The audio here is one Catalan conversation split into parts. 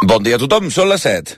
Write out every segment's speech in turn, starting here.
Bon dia a tothom, són les 7.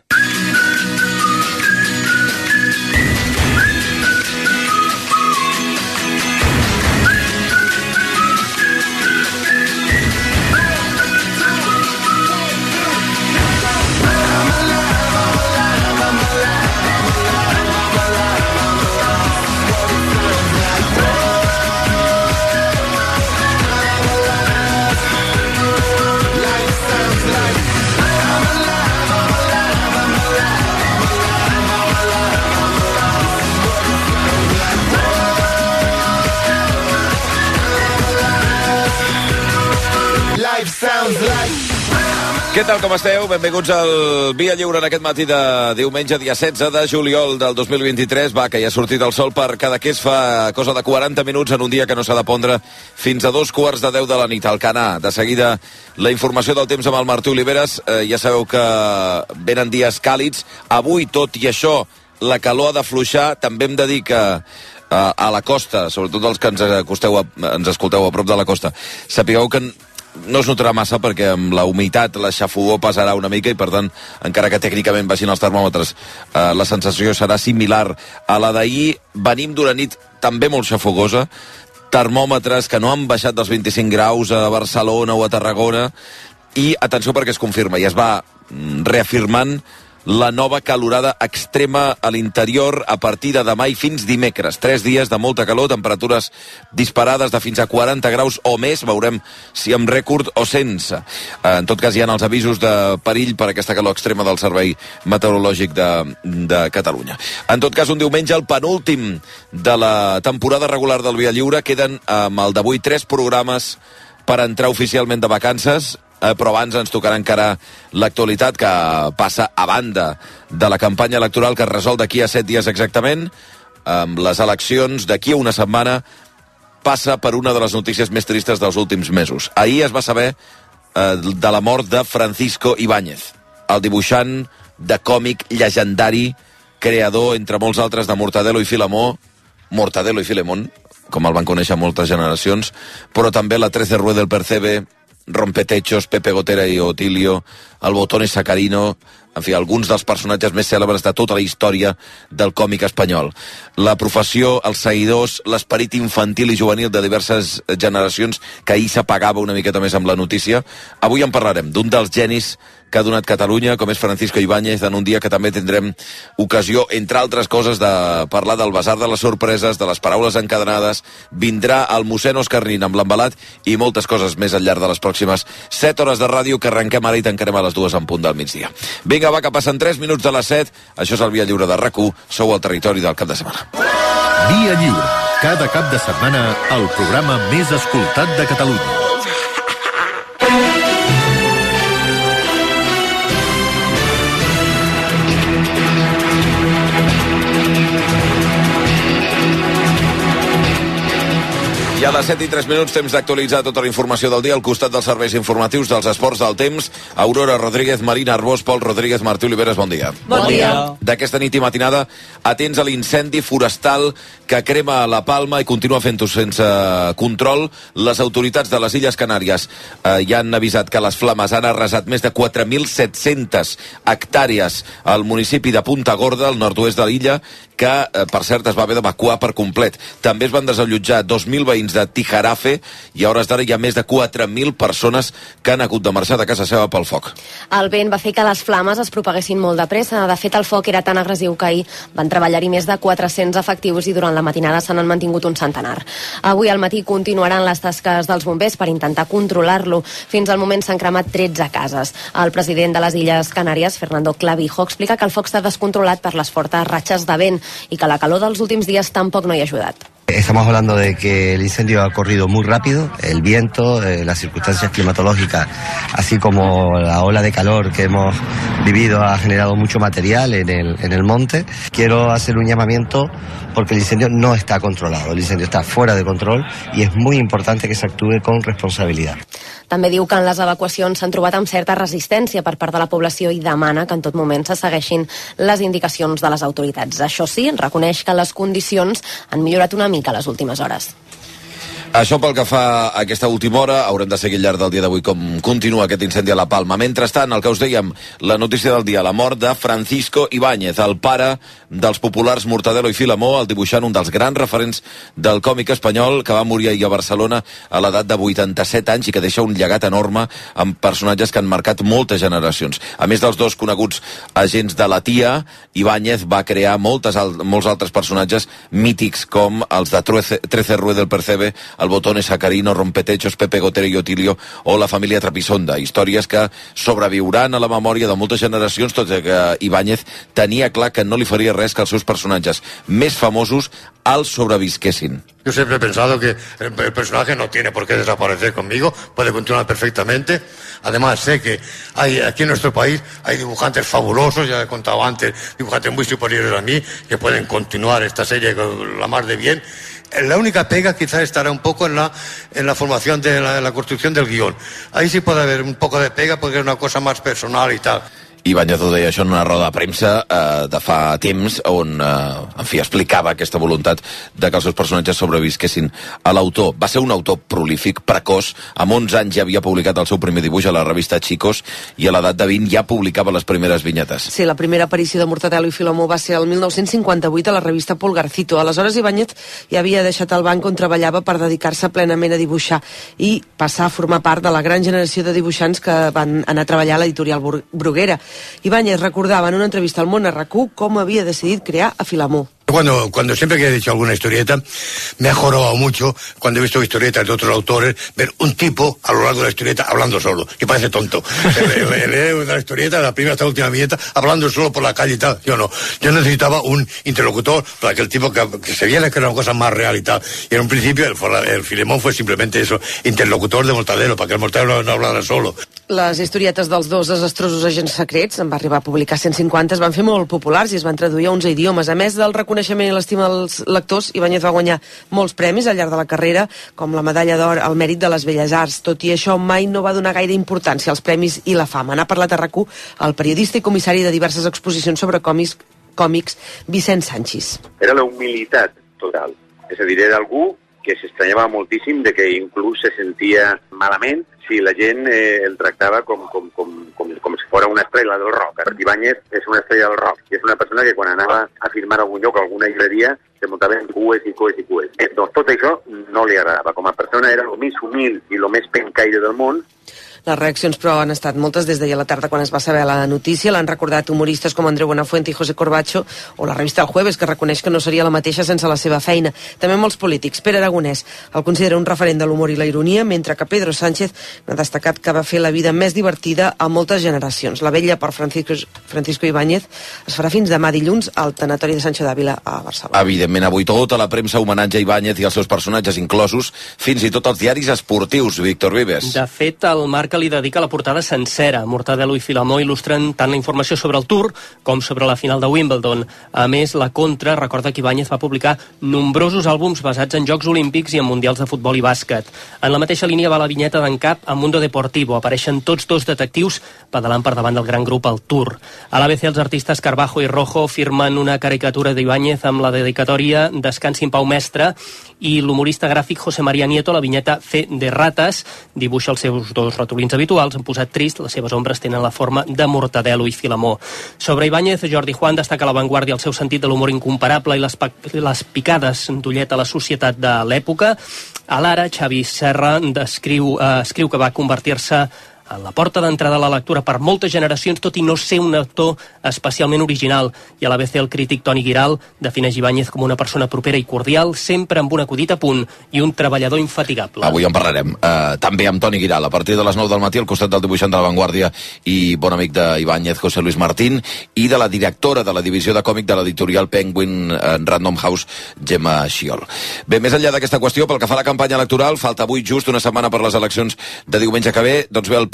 Què tal, com esteu? Benvinguts al Via Lliure en aquest matí de diumenge, dia 16 de juliol del 2023. Va, que ja ha sortit el sol per Cadaqués fa cosa de 40 minuts en un dia que no s'ha de pondre fins a 2:45 de la nit. Al Canà, de seguida, la informació del temps amb el Martí Oliveres. Ja sabeu que venen dies càlids. Avui, tot i això, la calor ha d'afluixar. També hem de dir que a la costa, sobretot els que ens escolteu a prop de la costa, sapigueu que no es notarà massa perquè amb la humitat la xafogor passarà una mica i per tant, encara que tècnicament baixin els termòmetres, la sensació serà similar a la d'ahir. Venim d'una nit també molt xafogosa, termòmetres que no han baixat dels 25 graus a Barcelona o a Tarragona, i atenció perquè es confirma i es va reafirmant la nova calorada extrema a l'interior a partir de demà i fins dimecres. 3 dies de molta calor, temperatures disparades de fins a 40 graus o més, veurem si amb rècord o sense. En tot cas, hi ha els avisos de perill per aquesta calor extrema del Servei Meteorològic de Catalunya. En tot cas, un diumenge, el penúltim de la temporada regular del Via Lliure. Queden amb el d'avui 3 programes per entrar oficialment de vacances, però abans ens tocarà encara l'actualitat, que passa a banda de la campanya electoral que es resol d'aquí a 7 dies exactament, amb les eleccions d'aquí a una setmana. Passa per una de les notícies més tristes dels últims mesos. Ahir es va saber de la mort de Francisco Ibáñez, el dibuixant de còmic llegendari, creador, entre molts altres, de Mortadelo i Filemón, com el van conèixer moltes generacions, però també la 13 Rue del Percebe, Rompetechos, Pepe Gotera i Otilio, el Botón y Sacarino, en fi, alguns dels personatges més cèlebres de tota la història del còmic espanyol. La professió, els seguidors, l'esperit infantil i juvenil de diverses generacions, que ahir s'apagava una miqueta més amb la notícia. Avui en parlarem d'un dels genis que ha donat Catalunya, com és Francisco Ibáñez, en un dia que també tindrem ocasió, entre altres coses, de parlar del Basar de les Sorpreses, de les paraules encadenades. Vindrà el mossèn Òscar Nin amb l'embalat i moltes coses més al llarg de les pròximes 7 hores de ràdio, que arrenquem ara i tancarem a les 2 en punt del migdia. Vinga, va, que passen 3 minuts de les 7. Això és el Via Lliure de RAC1. Sou al territori del cap de setmana. Via Lliure. Cada cap de setmana, el programa més escoltat de Catalunya. I a les 7 i 3 minuts, temps d'actualitzar tota la informació del dia al costat dels serveis informatius dels esports del temps. Aurora Rodríguez, Marina Arbós, Pol Rodríguez, Martí Oliveres, bon dia. Bon dia. D'aquesta nit i matinada, atents a l'incendi forestal que crema a la Palma i continua fent-ho sense control. Les autoritats de les Illes Canàries ja han avisat que les flames han arrasat més de 4.700 hectàrees al municipi de Punta Gorda, al nord-oest de l'illa, que, per cert, es va haver d'evacuar per complet. També es van desallotjar 2.000 veïns de Tijarafe i a hores d'ara hi ha més de 4.000 persones que han hagut de marxar de casa seva pel foc. El vent va fer que les flames es propaguessin molt de pressa. De fet, el foc era tan agressiu que ahir van treballar-hi més de 400 efectius i durant la matinada se n'han mantingut un centenar. Avui al matí continuaran les tasques dels bombers per intentar controlar-lo. Fins al moment s'han cremat 13 cases. El president de les Illes Canàries, Fernando Clavijo, explica que el foc s'ha descontrolat per les fortes ratxes de vent i que la calor dels últims dies tampoc no hi ha ajudat. Estamos hablando de que el incendio ha corrido muy rápido, el viento, las circunstancias climatológicas, así como la ola de calor que hemos vivido ha generado mucho material en el monte. Quiero hacer un llamamiento porque el incendio no está controlado, el incendio está fuera de control y es muy importante que se actúe con responsabilidad. També diu que en les evacuacions s'han trobat amb certa resistència per part de la població i demana que en tot moment se segueixin les indicacions de les autoritats. Això sí, reconeix que les condicions han millorat una mica les últimes hores. Això pel que fa a aquesta última hora. Haurem de seguir al llarg del dia d'avui com continua aquest incendi a la Palma. Mentrestant, el que us dèiem, la notícia del dia, la mort de Francisco Ibáñez, el pare dels populars Mortadelo i Filemó, el dibuixant, un dels grans referents del còmic espanyol, que va morir ahir a Barcelona a l'edat de 87 anys i que deixa un llegat enorme amb personatges que han marcat moltes generacions. A més dels dos coneguts agents de la Tia, Ibáñez va crear molts altres personatges mítics com els de Trece Rue del Percebe, el Botón Sacarino, Rompetechos, Pepe Gotero i Otilio o la família Trapisonda. Històries que sobreviuran a la memòria de moltes generacions, tot i que Ibáñez tenia clar que no li faria res que els seus personatges més famosos els sobrevisquessin. Yo siempre he pensado que el personaje no tiene por qué desaparecer conmigo, puede continuar perfectamente. Además, sé que aquí en nuestro país hay dibujantes fabulosos, ya he contado antes, dibujantes muy superiores a mí, que pueden continuar esta serie con la mar de bien. La única pega quizás estará un poco en la formación de la construcción del guión. Ahí sí puede haber un poco de pega porque es una cosa más personal y tal. Ibáñez ho deia això en una roda de premsa de fa temps on, en fi, explicava aquesta voluntat de que els seus personatges sobrevisquessin a l'autor. Va ser un autor prolífic, precoç. Amb 11 anys ja havia publicat el seu primer dibuix a la revista Chicos i a l'edat de 20 ja publicava les primeres vinyetes. Sí, la primera aparició de Mortadelo i Filemó va ser el 1958 a la revista Pulgarcito. Aleshores, Ibáñez ja havia deixat el banc on treballava per dedicar-se plenament a dibuixar i passar a formar part de la gran generació de dibuixants que van anar a treballar a l'editorial Bruguera. Ibáñez recordaba en una entrevista al Món RQ cómo había decidido crear a Filemó. Cuando siempre que he dicho alguna historieta, me ha jorobado mucho cuando he visto historietas de otros autores, ver un tipo a lo largo de la historieta hablando solo, que parece tonto. Leer una historieta, la primera hasta la última viñeta, hablando solo por la calle y tal. Yo no. Yo necesitaba un interlocutor para aquel tipo que se viera que era una cosa más real y tal. Y en un principio el Filemón fue simplemente eso, interlocutor de Mortadelo, para que el Mortadelo no hablara solo. Les historietes dels dos desastrosos agents secrets, en va arribar a publicar 150, es van fer molt populars i es van traduir a 11 idiomes. A més del reconeixement i l'estima dels lectors, Ibáñez va guanyar molts premis al llarg de la carrera, com la medalla d'or al mèrit de les Belles Arts. Tot i això, mai no va donar gaire importància als premis i la fama. N'ha parlat a RAC1 el periodista i comissari de diverses exposicions sobre còmics, Vicent Sanchis. Era la humilitat total. És a dir, era algú que s'estranyava moltíssim de que inclús se sentia malament si la gent el tractava com si fora una estrella del rock. Ibáñez és una estrella del rock i és una persona que quan anava a filmar a algun lloc, a alguna llibreria, se muntaven cues i cues i cues. Doncs tot això no li agradava. Com a persona era el més humil i el més pencaire del món. Les reaccions, però, han estat moltes des d'ahir a la tarda quan es va saber la notícia. L'han recordat humoristes com Andreu Buenafuente i José Corbacho, o la revista El Jueves, que reconeix que no seria la mateixa sense la seva feina. També molts polítics. Pere Aragonès el considera un referent de l'humor i la ironia, mentre que Pedro Sánchez ha destacat que va fer la vida més divertida a moltes generacions. La vetlla per Francisco Ibáñez es farà fins demà dilluns al tanatori de Sancho d'Àvila a Barcelona. Evidentment, avui tota la premsa homenatge a Ibáñez i els seus personatges inclosos, fins i tot els diaris esportius, Víctor Vives. De fet, el Marca li dedica la portada sencera. Mortadelo i Filemó il·lustren tant la informació sobre el Tour com sobre la final de Wimbledon. A més, la Contra recorda que Ibáñez va publicar nombrosos àlbums basats en Jocs Olímpics i en Mundials de Futbol i Bàsquet. En la mateixa línia va la vinyeta d'en Cap a Mundo Deportivo. Apareixen tots dos detectius pedalant per davant del gran grup al Tour. A l'ABC, els artistes Carbajo i Rojo firmen una caricatura d'Ibáñez amb la dedicatòria Descansi en Pau Mestre, i l'humorista gràfic José María Nieto, la vinyeta Fe de Rates, dibuixa els seus dos ratolins habituals, en posat trist, les seves ombres tenen la forma de Mortadelo i Filemó. Sobre Ibáñez, Jordi Juan destaca a l'avantguàrdia el seu sentit de l'humor incomparable i les picades d'ullet a la societat de l'època. A l'Ara, Xavi Serra escriu que va convertir-se en la porta d'entrada a la lectura per moltes generacions, tot i no ser un autor especialment original. I a l'ABC el crític Toni Giral defineix Ibáñez com una persona propera i cordial, sempre amb un acudit a punt i un treballador infatigable. Avui en parlarem també amb Toni Giral, a partir de les 9 del matí, al costat del dibuixant de l'avantguàrdia i bon amic d'Ibáñez, José Luis Martín, i de la directora de la divisió de còmic de l'editorial Penguin Random House, Gemma Xiol. Bé, més enllà d'aquesta qüestió, pel que fa a la campanya electoral, falta avui just una setmana per les eleccions de diumenge que ve, doncs bé, el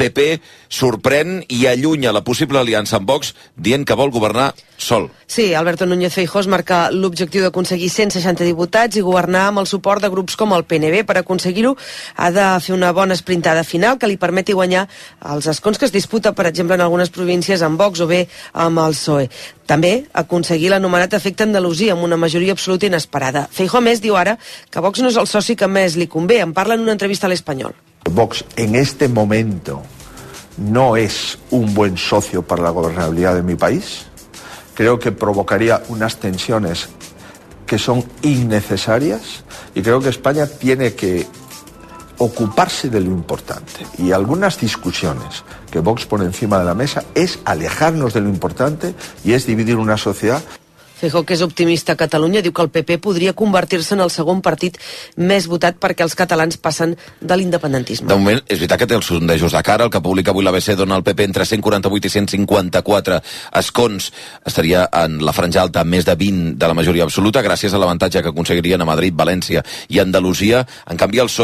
PP sorprèn i allunya la possible aliança amb Vox, dient que vol governar sol. Sí, Alberto Núñez Feijóo es marca l'objectiu d'aconseguir 160 diputats i governar amb el suport de grups com el PNV. Per aconseguir-ho ha de fer una bona esprintada final que li permeti guanyar els escons que es disputa, per exemple, en algunes províncies amb Vox o bé amb el PSOE. També aconseguir l'anomenat efecte Andalusia amb una majoria absoluta inesperada. Feijóo, a més, diu ara que Vox no és el soci que més li convé. En parla en una entrevista a l'Espanyol. Vox en este momento no es un buen socio para la gobernabilidad de mi país. Creo que provocaría unas tensiones que son innecesarias y creo que España tiene que ocuparse de lo importante. Y algunas discusiones que Vox pone encima de la mesa es alejarnos de lo importante y es dividir una sociedad. Feijóo, que és optimista a Catalunya, diu que el PP podria convertir-se en el segon partit més votat perquè els catalans passen de l'independentisme. De moment, és veritat que té els sondejos de cara. El que publica avui l'ABC dona al PP entre 148 i 154 escons. Estaria en la franja alta més de 20 de la majoria absoluta, gràcies a l'avantatge que aconseguirien a Madrid, València i Andalusia. En canvi, per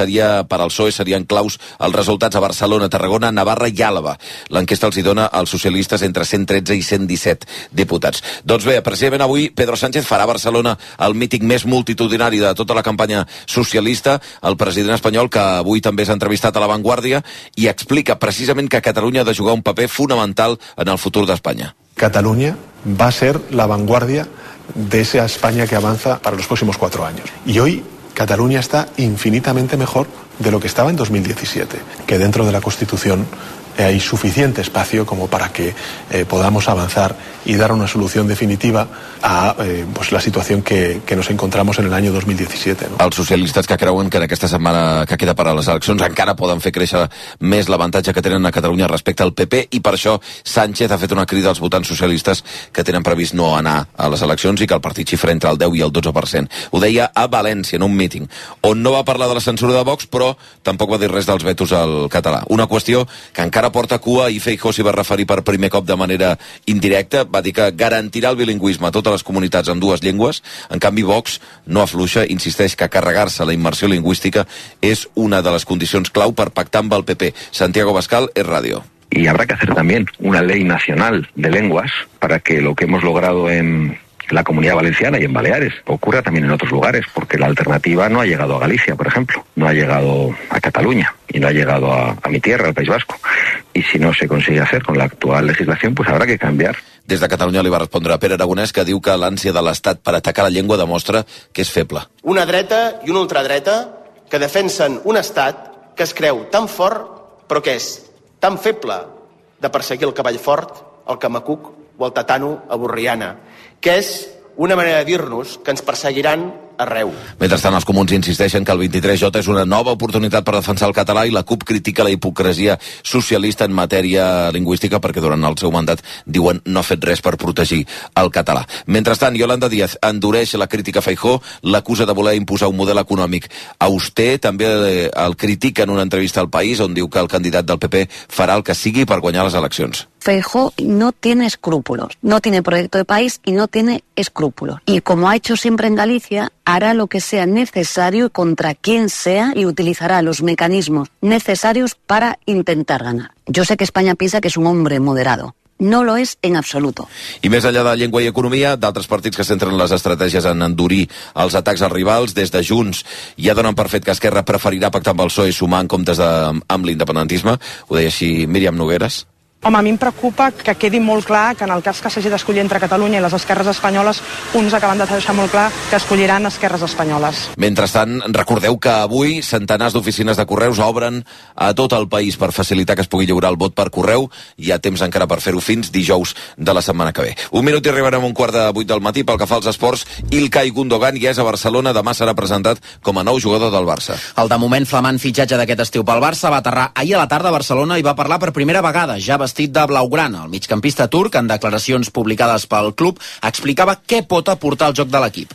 al PSOE serien claus els resultats a Barcelona, Tarragona, Navarra i Àlava. L'enquesta els hi dona als socialistes entre 113 i 117 diputats. Doncs bé, precisament avui Pedro Sánchez farà a Barcelona el míting més multitudinari de tota la campanya socialista. El president espanyol, que avui també s'ha entrevistat a La Vanguardia, i explica precisament que Catalunya ha de jugar un paper fonamental en el futur d'Espanya. Cataluña va a ser la vanguardia de esa España que avanza para los próximos 4 años. Y hoy Cataluña está infinitamente mejor de lo que estaba en 2017, que dentro de la Constitución hay suficiente espacio como para que podamos avanzar y dar una solución definitiva a la situación que nos encontramos en el año 2017. ¿No? Els socialistes que creuen que en aquesta setmana que queda per a les eleccions encara poden fer créixer més l'avantatge que tenen a Catalunya respecte al PP, i per això Sánchez ha fet una crida als votants socialistes que tenen previst no anar a les eleccions i que el partit xifra entre el 10 i el 12%. Ho deia a València, en un míting, on no va parlar de la censura de Vox, però tampoc va dir res dels vetos al català. Una qüestió que encara porta cua, i Feijóo s'hi va referir per primer cop de manera indirecta. Va dir que garantirà el bilingüisme a totes les comunitats en 2 llengües. En canvi, Vox no afluixa, insisteix que carregar-se la immersió lingüística és una de les condicions clau per pactar amb el PP. Santiago Bascal, Es Radio. Y habrá que hacer también una ley nacional de lenguas para que lo que hemos logrado en la Comunidad Valenciana y en Baleares ocurra también en otros lugares, porque la alternativa no ha llegado a Galicia, por ejemplo, no ha llegado a Cataluña y no ha llegado a mi tierra, al País Vasco. Y si no se consigue hacer con la actual legislación, pues habrá que cambiar. Des de Catalunya li va respondre a Pere Aragonès, que diu que l'ànsia de l'Estat per atacar la llengua demostra que és feble. Una dreta i una ultradreta que defensen un estat que es creu tan fort, però que és tan feble de perseguir el cavall fort, el camacuc o el tatano a Borriana, que és una manera de dir-nos que ens perseguiran arreu. Mentrestant, els comuns insisteixen que el 23J és una nova oportunitat per defensar el català, i la CUP critica la hipocresia socialista en matèria lingüística perquè durant el seu mandat, diuen, no ha fet res per protegir el català. Mentrestant, Yolanda Díaz endureix la crítica a Feijóo, l'acusa de voler imposar un model econòmic auster. També el critica en una entrevista al País, on diu que el candidat del PP farà el que sigui per guanyar les eleccions. Feijóo no tiene escrúpulos, no tiene proyecto de país y no tiene escrúpulos. Y como ha hecho siempre en Galicia, hará lo que sea necesario contra quien sea y utilizará los mecanismos necesarios para intentar ganar. Yo sé que España piensa que es un hombre moderado. No lo és en absoluto. I més enllà de llengua i economia, d'altres partits que centren les estratègies en endurir els atacs als rivals, des de Junts ja donen per fet que Esquerra preferirà pactar amb el PSOE i sumar en comptes amb l'independentisme. Ho deia així Míriam Nogueres. Home, a mi em preocupa que quedi molt clar que en el cas que s'hagi d'escollir entre Catalunya i les esquerres espanyoles, uns acaben de deixar molt clar que escolliran esquerres espanyoles. Mentrestant, recordeu que avui centenars d'oficines de correus obren a tot el país per facilitar que es pugui lliurar el vot per correu. Hi ha temps encara per fer-ho fins dijous de la setmana que ve. Un minut i arribarem a 7:45 del matí. Pel que fa als esports, Ilkay Gundogan ja és a Barcelona. Demà serà presentat com a nou jugador del Barça. El de moment flamant fitxatge d'aquest estiu pel Barça va aterrar ahir a la tarda a Barcelona i va parlar per primera vegada, ja vestit de blaugrana. El migcampista turc, en declaracions publicades pel club, explicava què pot aportar al joc de l'equip.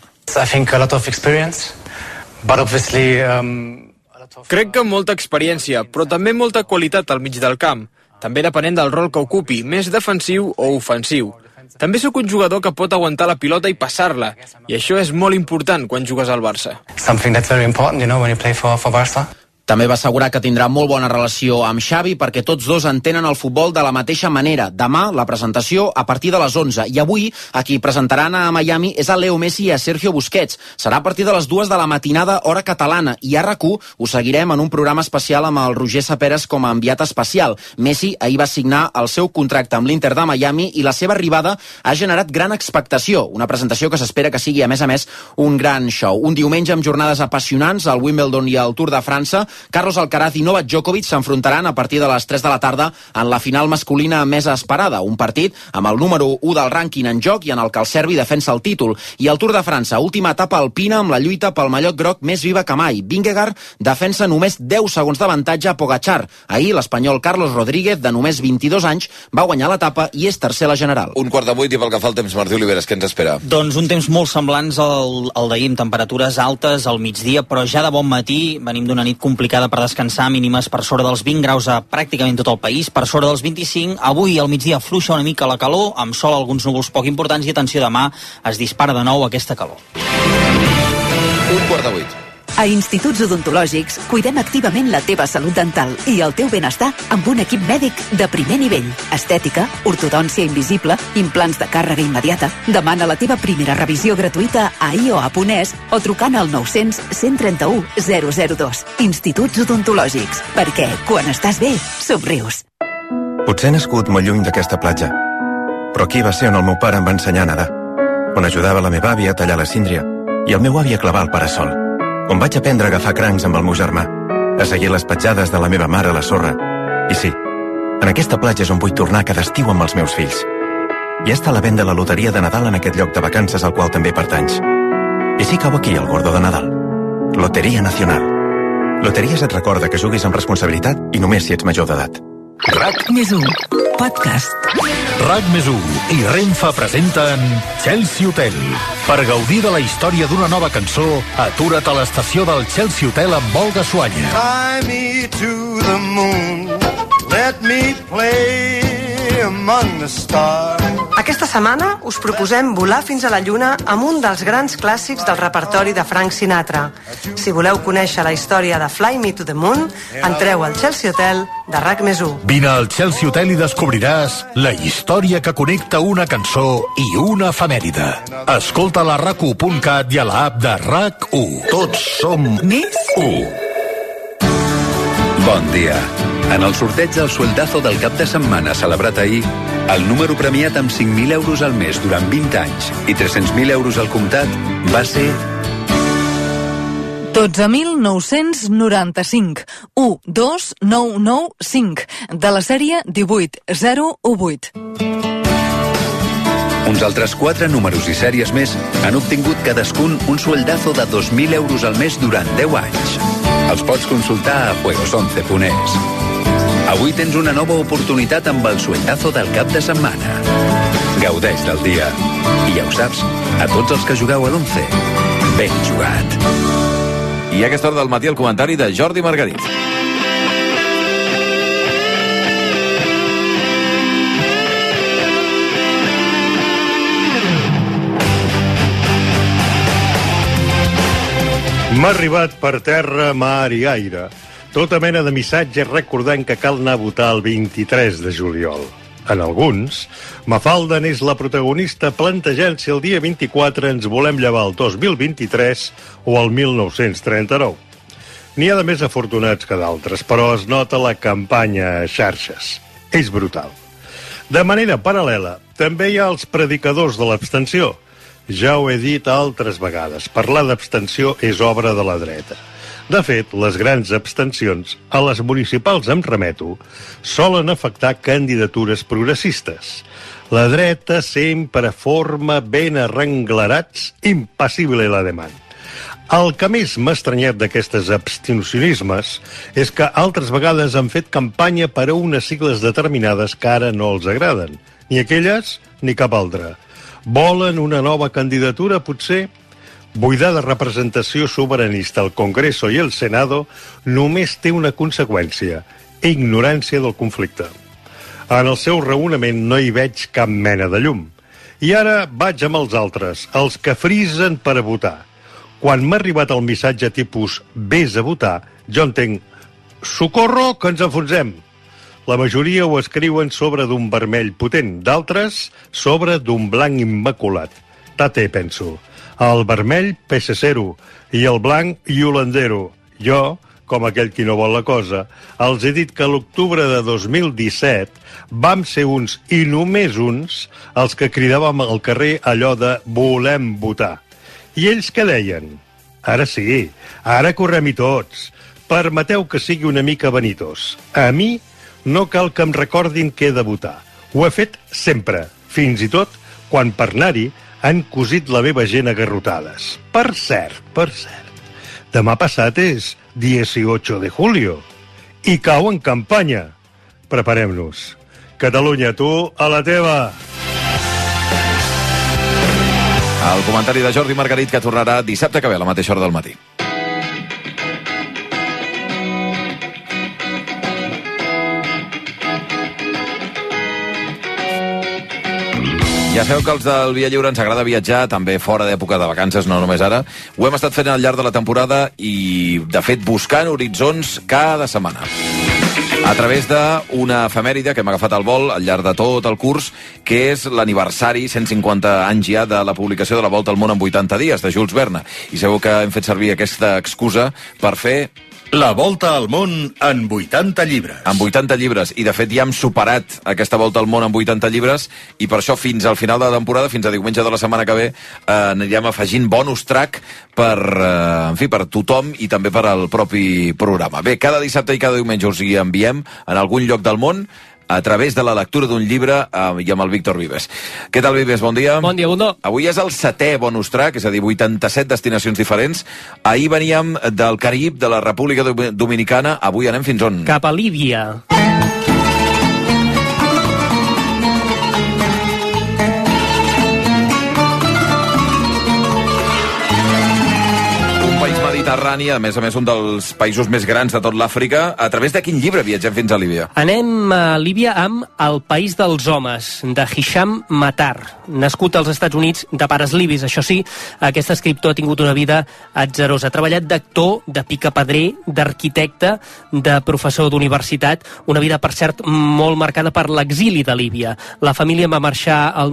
Crec que molta experiència, però també molta qualitat al mig del camp, també depenent del rol que ocupi, més defensiu o ofensiu. També sóc un jugador que pot aguantar la pilota i passar-la, i això és molt important quan jugues al Barça. També va assegurar que tindrà molt bona relació amb Xavi perquè tots dos entenen el futbol de la mateixa manera. Demà, la presentació a partir de les 11. I avui, a qui presentaran a Miami és a Leo Messi i a Sergio Busquets. Serà a partir de les 2 de la matinada, hora catalana. I a RAC1 ho seguirem en un programa especial amb el Roger Saperes com a enviat especial. Messi ahir va signar el seu contracte amb l'Inter de Miami i la seva arribada ha generat gran expectació. Una presentació que s'espera que sigui, a més, un gran show. Un diumenge amb jornades apassionants al Wimbledon i al Tour de França. Carlos Alcaraz i Novak Djokovic s'enfrontaran a partir de les 3 de la tarda en la final masculina més esperada. Un partit amb el número 1 del rànquing en joc i en el que el serbi defensa el títol. I el Tour de França, última etapa alpina amb la lluita pel mallot groc més viva que mai. Vingegaard defensa només 10 segons d'avantatge a Pogačar. Ahir l'espanyol Carlos Rodríguez, de només 22 anys, va guanyar l'etapa i és tercer a la general. 7:45 i pel que fa al temps, Martí Oliveres, què ens espera? Doncs un temps molt semblants al d'ahir, amb temperatures altes al migdia, però ja de bon matí venim d'una nit complicada per descansar, mínimes per sobre dels 20 graus a pràcticament tot el país, per sobre dels 25. Avui al migdia afluixa una mica la calor, amb sol alguns núvols poc importants i atenció, demà es dispara de nou aquesta calor. 7:45. A Instituts Odontològics cuidem activament la teva salut dental i el teu benestar amb un equip mèdic de primer nivell. Estètica, ortodòncia invisible, implants de càrrega immediata. Demana la teva primera revisió gratuïta a IOA.es o trucant al 900 131 002. Instituts Odontològics, perquè quan estàs bé, somrius. Potser he nascut molt lluny d'aquesta platja, però aquí va ser on el meu pare em va ensenyar a nedar, on ajudava la meva àvia a tallar la síndria i el meu avi a clavar el parasol, on vaig aprendre a agafar crancs amb el meu germà, a seguir les petjades de la meva mare a la sorra. I sí, en aquesta platja és on vull tornar cada estiu amb els meus fills. Ja està a la venda la loteria de Nadal en aquest lloc de vacances al qual també pertanys. I sí cau aquí el gordo de Nadal. Loteria Nacional. Loteries et recorda que juguis amb responsabilitat i només si ets major d'edat. RAC+1 Podcast. RAC+1 i Renfe presenten Chelsea Hotel. Per gaudir de la història d'una nova cançó, atura't a l'estació del Chelsea Hotel amb Olga Suanya. Fly me to the moon, let me play among the stars. Aquesta setmana us proposem volar fins a la Lluna amb un dels grans clàssics del repertori de Frank Sinatra. Si voleu conèixer la història de Fly Me to the Moon, entreu al Chelsea Hotel de RAC+1. Vine al Chelsea Hotel i descobriràs la història que connecta una cançó i una efemèride. Escolta-la a RAC1.cat i a l'app de RAC1. Tots som més 1. Bon dia. En el sorteig del sueldazo del cap de setmana celebrat ahir, el número premiat amb 5.000 euros al mes durant 20 anys i 300.000 euros al comptat va ser 12.995 12995 de la sèrie 18018. Uns altres 4 números i sèries més han obtingut cadascun un sueldazo de 2.000 euros al mes durant 10 anys. Els pots consultar a juegos11.es. Avui tens una nova oportunitat amb el sueldazo del cap de setmana. Gaudeix del dia. I ja ho saps, a tots els que jugueu a l'11, ben jugat. I a aquesta hora del matí el comentari de Jordi Margarit. M'ha arribat per terra, mar i aire tota mena de missatges recordant que cal anar a votar el 23 de juliol. En alguns, Mafalda n'és la protagonista plantejant si el dia 24 ens volem llevar el 2023 o el 1939. N'hi ha de més afortunats que d'altres, però es nota la campanya a xarxes. És brutal. De manera paral·lela, també hi ha els predicadors de l'abstenció. Ja ho he dit altres vegades, parlar d'abstenció és obra de la dreta. De fet, les grans abstencions, a les municipals em remeto, solen afectar candidatures progressistes. La dreta sempre forma ben arrenglerats impassible la demanda. El que més m'ha estranyat d'aquestes abstencionismes és que altres vegades han fet campanya per a unes sigles determinades que ara no els agraden. Ni aquelles ni cap altra. Volen una nova candidatura, potser? Buidar de representació soberanista al Congreso i el Senado només té una conseqüència: ignorància del conflicte. En el seu raonament no hi veig cap mena de llum. I ara vaig amb els altres, els que frisen per a votar. Quan m'ha arribat el missatge tipus «vés a votar», jo entenc socorro, que ens enfonsem. La majoria ho escriuen sobre d'un vermell potent, d'altres sobre d'un blanc immaculat. Tate, penso. El vermell, PS0, i el blanc, Iulandero. Jo, com aquell qui no vol la cosa, els he dit que a l'octubre de 2017 vam ser uns, i només uns, els que cridàvem al carrer allò de volem votar. I ells què deien? Ara sí, ara correm-hi tots. Permeteu que sigui una mica vanitós. A mi no cal que em recordin que he de votar. Ho he fet sempre, fins i tot quan per anar-hi han cosit la meva gent a garrotades. Per cert, demà passat és 18 de julio i cau en campanya. Preparem-nos. Catalunya, tu a la teva. El comentari de Jordi Margarit, que tornarà dissabte que ve a la mateixa hora del matí. Ja sabeu que els del Via Lliure ens agrada viatjar, també fora d'època de vacances, no només ara. Ho hem estat fent al llarg de la temporada i, de fet, buscant horitzons cada setmana. A través d'una efemèride que hem agafat al vol al llarg de tot el curs, que és l'aniversari, 150 anys ja, de la publicació de la Volta al món en 80 dies, de Jules Verne. I segur que hem fet servir aquesta excusa per fer La Volta al món en 80 llibres. En 80 llibres, i de fet ja hem superat aquesta Volta al món en 80 llibres, i per això fins al final de la temporada, fins a diumenge de la setmana que ve, anirem afegint bonus track per tothom i també per al propi programa. Bé, cada dissabte i cada diumenge us hi enviem en algun lloc del món a través de la lectura d'un llibre i amb el Víctor Vives. Què tal, Vives? Bon dia. Bon dia, Bundó. Avui és el 7è bonus track, és a dir, 87 destinacions diferents. Ahir veníem del Carib, de la República Dominicana. Avui anem fins on? Cap a Líbia. Mediterrani, a més un dels països més grans de tot l'Àfrica. A través de quin llibre viatgem fins a Líbia? Anem a Líbia amb El país dels homes, de Hisham Matar. Nascut als Estats Units, de pares libis, això sí, aquest escriptor ha tingut una vida atzerosa. Ha treballat d'actor, de picapedrer, d'arquitecte, de professor d'universitat, una vida, per cert, molt marcada per l'exili de Líbia. La família va marxar el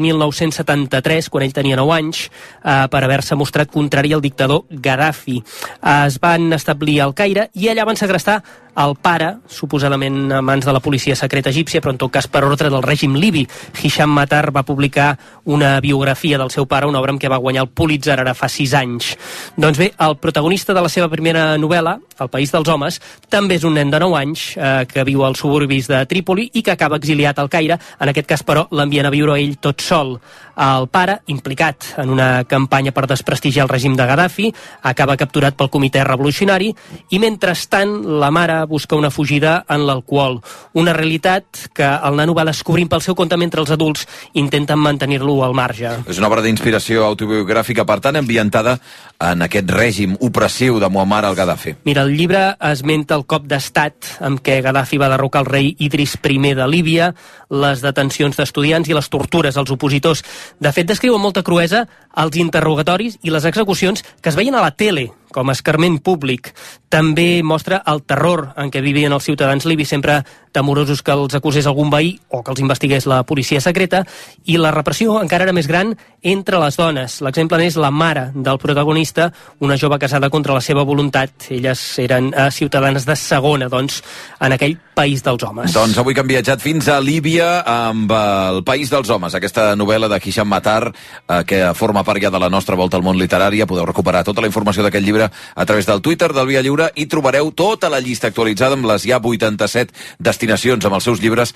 1973, quan ell tenia 9 anys, per haver-se mostrat contrari al dictador Gaddafi. Es van establir al Caire i allà van segrestar el pare, suposadament a mans de la policia secreta egípcia, però en tot cas per ordre del règim libi. Hisham Matar va publicar una biografia del seu pare, una obra amb què va guanyar el Pulitzer ara fa 6 anys. Doncs bé, el protagonista de la seva primera novel·la, El país dels homes, també és un nen de 9 anys que viu als suburbis de Trípoli i que acaba exiliat al Caire. En aquest cas, però, l'envien a viure ell tot sol. El pare, implicat en una campanya per desprestigiar el règim de Gaddafi, acaba capturat pel comitè revolucionari i, mentrestant, la mare busca una fugida en l'alcohol. Una realitat que el nano va descobrint pel seu compte mentre els adults intenten mantenir-lo al marge. És una obra d'inspiració autobiogràfica, per tant, ambientada en aquest règim opressiu de Muammar al-Gaddafi. Mira, el llibre esmenta el cop d'estat amb què Gaddafi va derrocar el rei Idris I de Líbia, les detencions d'estudiants i les tortures als opositors. De fet, descriu amb molta cruesa els interrogatoris i les execucions que es veien a la tele com a escarment públic. També mostra el terror en què vivien els ciutadans libis, sempre temorosos que els acusés algun veí o que els investigués la policia secreta, i la repressió encara era més gran entre les dones. L'exemple n'és la mare del protagonista, una jove casada contra la seva voluntat. Elles eren ciutadanes de segona, doncs, en aquell país dels homes. Doncs avui que hem viatjat fins a Líbia amb El país dels homes, aquesta novel·la de Hisham Matar, que forma part ja de la nostra volta al món literària. Podeu recuperar tota la informació d'aquest llibre a través del Twitter del Via Lliure i trobareu tota la llista actualitzada amb les ja 87 destinacions amb els seus llibres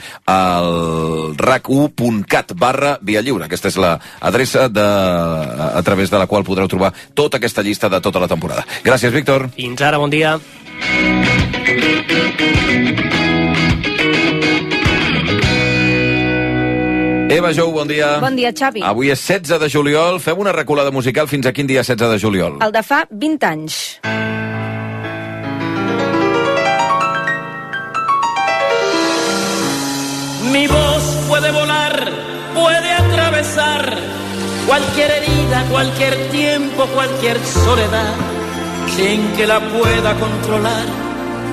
al rac1.cat/Via Lliure. Aquesta és l'adreça a través de la qual podreu trobar tota aquesta llista de tota la temporada. Gràcies, Víctor. Fins ara, bon dia. Eva Jou, bon dia. Bon dia, Xavi. Avui és 16 de juliol. Fem una reculada musical fins a quin dia 16 de juliol? El de fa 20 anys. Mi voz puede volar, puede atravesar cualquier herida, cualquier tiempo, cualquier soledad, sin que la pueda controlar.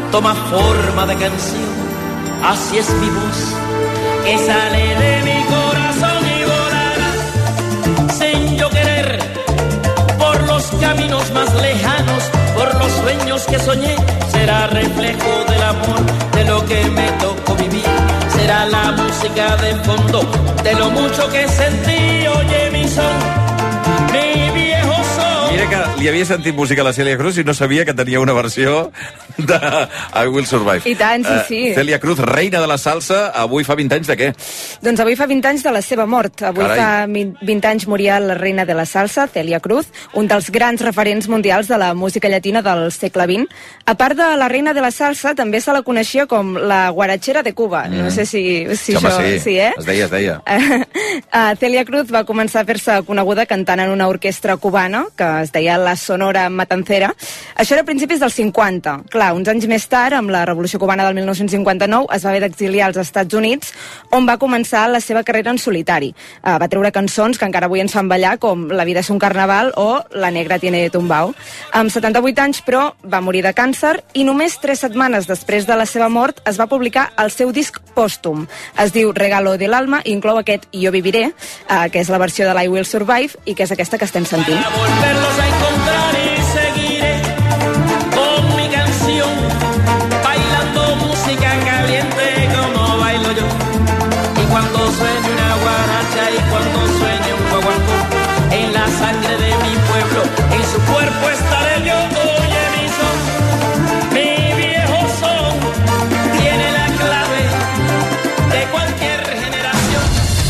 toma forma de canción. Así es mi voz, que sale de mi corazón y volará sin yo querer por los caminos más lejanos, por los sueños que soñé. Será reflejo del amor, de lo que me tocó vivir. Será la música de fondo de lo mucho que sentí. Oye mi son, mi viejo son. Mira que li havia sentit música a la Celia Cruz i no sabia que tenia una versió de I Will Survive. I tant, sí. Celia Cruz, reina de la salsa, avui fa 20 anys de què? Doncs avui fa 20 anys de la seva mort. Avui fa 20 anys moria la reina de la salsa, Celia Cruz, un dels grans referents mundials de la música llatina del segle XX. A part de la reina de la salsa, també se la coneixia com la guarachera de Cuba. No sé si Home, això... Sí, eh? Es deia. Celia Cruz va començar a fer-se coneguda cantant en una orquestra cubana, que es deia La Sonora Matancera. Això era a principis dels 50. Clar, uns anys més tard, amb la Revolució Cubana del 1959, es va haver d'exiliar als Estats Units, on va començar la seva carrera en solitari. Va treure cançons que encara avui ens fan ballar, com La vida és un carnaval o La negra tiene tumbao. Amb 78 anys, però, va morir de càncer i només 3 setmanes després de la seva mort es va publicar el seu disc pòstum. Es diu Regalo del alma i inclou aquest Yo viviré, que és la versió de l'I Will Survive i que és aquesta que estem sentint. Volverlos a encontrar y seguiré con mi canción, bailando música caliente como bailo yo. Y cuando sueñe una guaracha y cuando sueñe un guaguancó, en la sangre de mi pueblo, en su cuerpo estaré yo. Oye mi son, mi viejo son, tiene la clave de cualquier generación.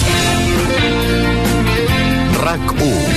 RAC1.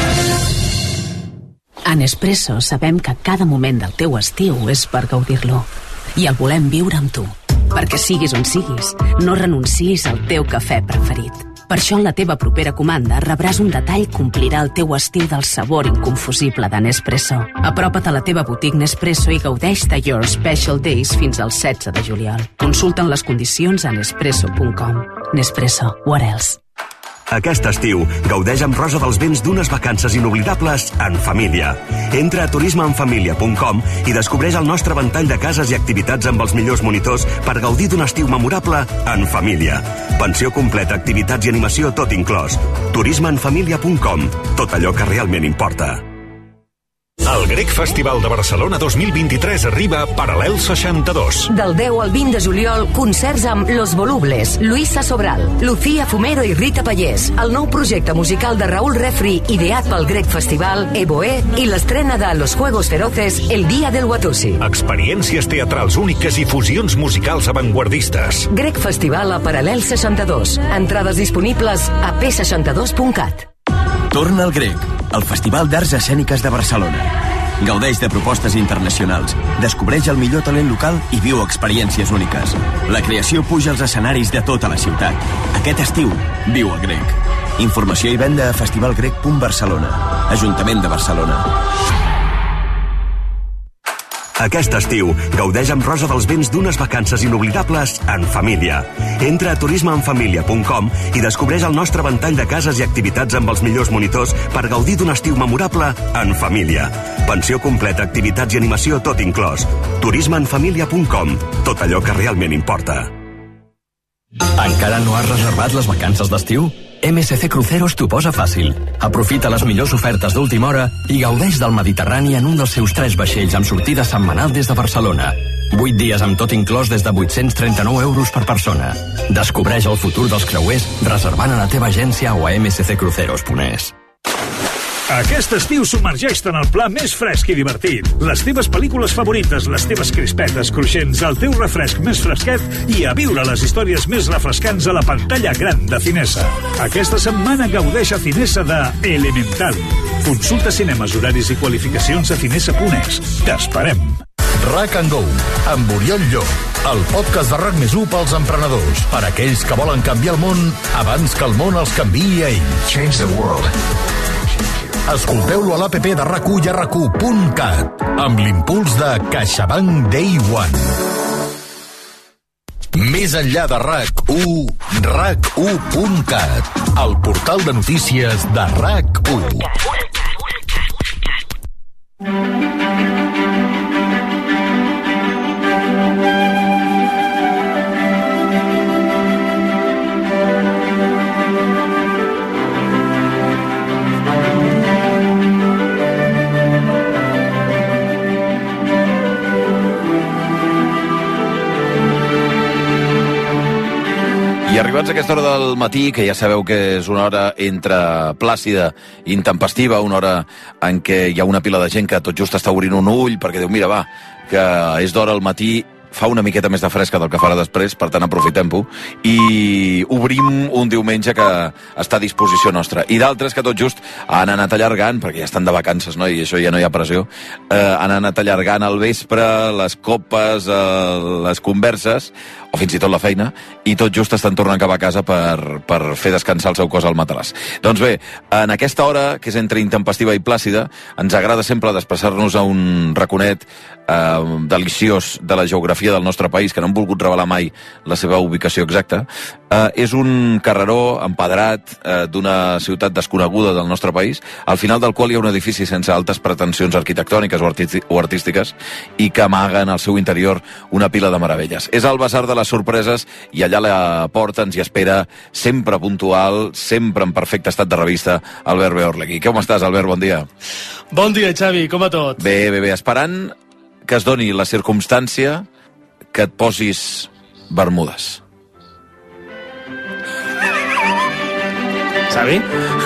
A Nespresso sabem que cada moment del teu estiu és per gaudir-lo. I el volem viure amb tu. Perquè siguis on siguis, no renunciïs al teu cafè preferit. Per això en la teva propera comanda rebràs un detall que omplirà el teu estiu del sabor inconfusible de Nespresso. Apropa't a la teva botiga Nespresso i gaudeix de Your Special Days fins al 16 de juliol. Consulta'n les condicions a nespresso.com. Nespresso, what else? Aquest estiu, gaudeix amb Rosa dels Vents d'unes vacances inoblidables en família. Entra a turismeenfamilia.com i descobreix el nostre ventall de cases i activitats amb els millors monitors per gaudir d'un estiu memorable en família. Pensió completa, activitats i animació tot inclòs. turismeenfamilia.com. Tot allò que realment importa. El Grec Festival de Barcelona 2023 arriba a Paral·lel 62. Del 10 al 20 de juliol, concerts amb Los Volubles, Luisa Sobral, Lucía Fumero i Rita Pallés, el nou projecte musical de Raúl Refri ideat pel Grec Festival, Eboé, i l'estrena de Los Juegos Feroces, El Día del Watusi. Experiències teatrals úniques i fusions musicals avantguardistes. Grec Festival a Paral·lel 62. Entrades disponibles a p62.cat. Torna al Grec, el Festival d'Arts Escèniques de Barcelona. Gaudeix de propostes internacionals, descobreix el millor talent local i viu experiències úniques. La creació puja als escenaris de tota la ciutat. Aquest estiu, viu al Grec. Informació i venda a festivalgrec.barcelona. Ajuntament de Barcelona. Aquest estiu, gaudeix amb Rosa dels Vents d'unes vacances inoblidables en família. Entra a turismeenfamilia.com i descobreix el nostre ventall de cases i activitats amb els millors monitors per gaudir d'un estiu memorable en família. Pensió completa, activitats i animació tot inclòs. turismeenfamilia.com. Tot allò que realment importa. Encara no has reservat les vacances d'estiu? MSC Cruceros t'ho posa fàcil. Aprofita les millors ofertes d'última hora i gaudeix del Mediterrani en un dels seus 3 vaixells amb sortida setmanal des de Barcelona. 8 dies amb tot inclòs des de 839 euros per persona. Descobreix el futur dels creuers reservant a la teva agència o a msccruceros.es. Aquest estiu submergeix-te en el pla més fresc i divertit. Les teves pel·lícules favorites, les teves crispetes cruixents, el teu refresc més fresquet i a viure les històries més refrescants a la pantalla gran de Cinesa. Aquesta setmana gaudeix a Cinesa de Elemental. Consulta cinemes, horaris i qualificacions a cinesa.es. T'esperem. RAC & Go, amb Oriol Llop, el podcast de RAC+1 pels emprenedors, per aquells que volen canviar el món abans que el món els canviï a ells. Change the world. Escolteu-lo a l'APP de RAC1 i a RAC1.cat, amb l'impuls de CaixaBank Day One. Més enllà de RAC1, RAC1.cat, el portal de notícies de RAC1. arribats a aquesta hora del matí, que ja sabeu que és una hora entre plàcida i intempestiva, una hora en què hi ha una pila de gent que tot just està obrint un ull perquè diu, mira, va, que és d'hora al matí, fa una miqueta més de fresca del que farà després, per tant aprofitem-ho, i obrim un diumenge que està a disposició nostra. I d'altres que tot just han anat allargant, perquè ja estan de vacances, no? I això ja no hi ha pressió, han anat allargant al vespre, les copes, les converses, o fins i tot la feina, i tot just estan tornant cap a casa per fer descansar el seu cos al matalàs. Doncs bé, en aquesta hora, que és entre intempestiva i plàcida, ens agrada sempre desplaçar-nos a un raconet deliciós de la geografia del nostre país, que no hem volgut revelar mai la seva ubicació exacta. És un carreró empedrat d'una ciutat desconeguda del nostre país, al final del qual hi ha un edifici sense altes pretensions arquitectòniques o artístiques i que amaga en el seu interior una pila de meravelles. És el Basar de les Sorpreses i allà a la porta ens hi espera, sempre puntual, sempre en perfecte estat de revista, Albert Beorlegui. Com estàs, Albert? Bon dia. Bon dia, Xavi. Com va tot? Bé. Esperant que es doni la circumstància que et posis bermudes. Xavi?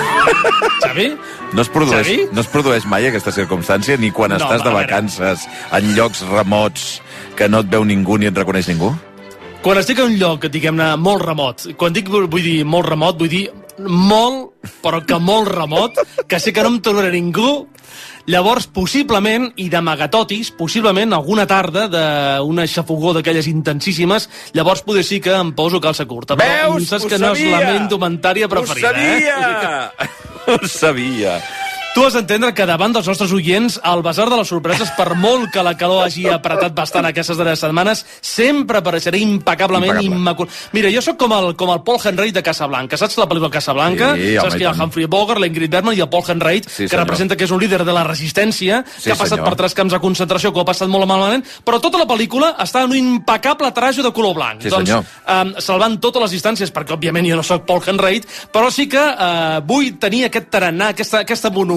Xavi? No es produeix mai aquesta circumstància, ni quan estàs de vacances en llocs remots que no et veu ningú ni et reconeix ningú? Quan estic en un lloc, diguem-ne, molt remot, quan dic vull dir molt remot, vull dir molt, però que molt remot, que sé que no em tornarà ningú. Llavors, possiblement, i d'amagatotis, possiblement alguna tarda d'una xafogó d'aquelles intensíssimes, llavors potser sí que em poso calça curta. Veus? Però saps que no és la meva indumentària preferida. Ho sabia! Tu has d'entendre que davant dels nostres oients, el Basar de les Sorpreses, per molt que la calor hagi apretat bastant aquestes darreres setmanes, sempre apareixerà impecablement immaculat. Mira, jo sóc com el Paul Henreid de Casablanca. Saps la pel·lícula Casablanca? Sí, saps que hi ha Humphrey Bogart, l'Ingrid Bergman i el Paul Henreid, que representa que és un líder de la resistència, que ha passat per 3 camps de concentració, que ho ha passat molt malament, però tota la pel·lícula està en un impecable trajo de color blanc. Sí, senyor. Salvant totes les distàncies, perquè òbviament jo no sóc Paul Henreid, però sí que vull tenir aquest tarannà, aquesta monomia,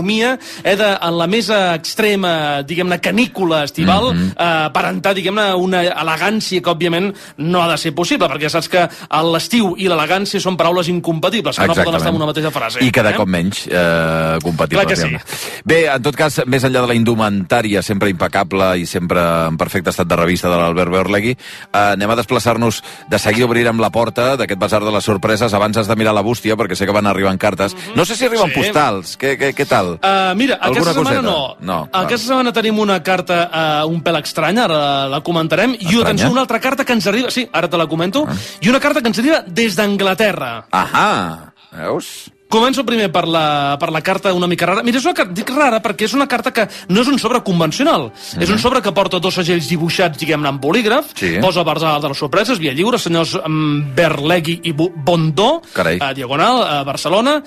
en la més extrema, diguem-ne, canícula estival, aparentar, diguem-ne, una elegància que, òbviament, no ha de ser possible, perquè saps que l'estiu i l'elegància són paraules incompatibles, que no poden estar en una mateixa frase. I cada cop menys compatibles. Clar que sí. Bé, en tot cas, més enllà de la indumentària, sempre impecable i sempre en perfecte estat de revista de l'Albert Beorlegui, anem a desplaçar-nos, de seguir obrirem la porta d'aquest Basar de les Sorpreses. Abans has de mirar la bústia, perquè sé que van arribant cartes. No sé si arriben postals. Què tal? Mira, aquesta setmana no. Aquesta setmana tenim una carta un pèl estranya, ara la comentarem, i atenció, una altra carta que ens arriba, sí, ara te la comento, i una carta que ens arriba des d'Anglaterra. Ahà, veus? Començo primer per la carta una mica rara. Mira, és una carta, dic rara perquè és una carta que no és un sobre convencional. És un sobre que porta 2 segells dibuixats, diguem-ne, en bolígraf. Posa Basar de les Sorpreses, via lliure, senyors Berlegui i Bondó, diagonal, a Barcelona.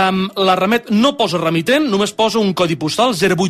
La remet no posa remitent, només posa un codi postal,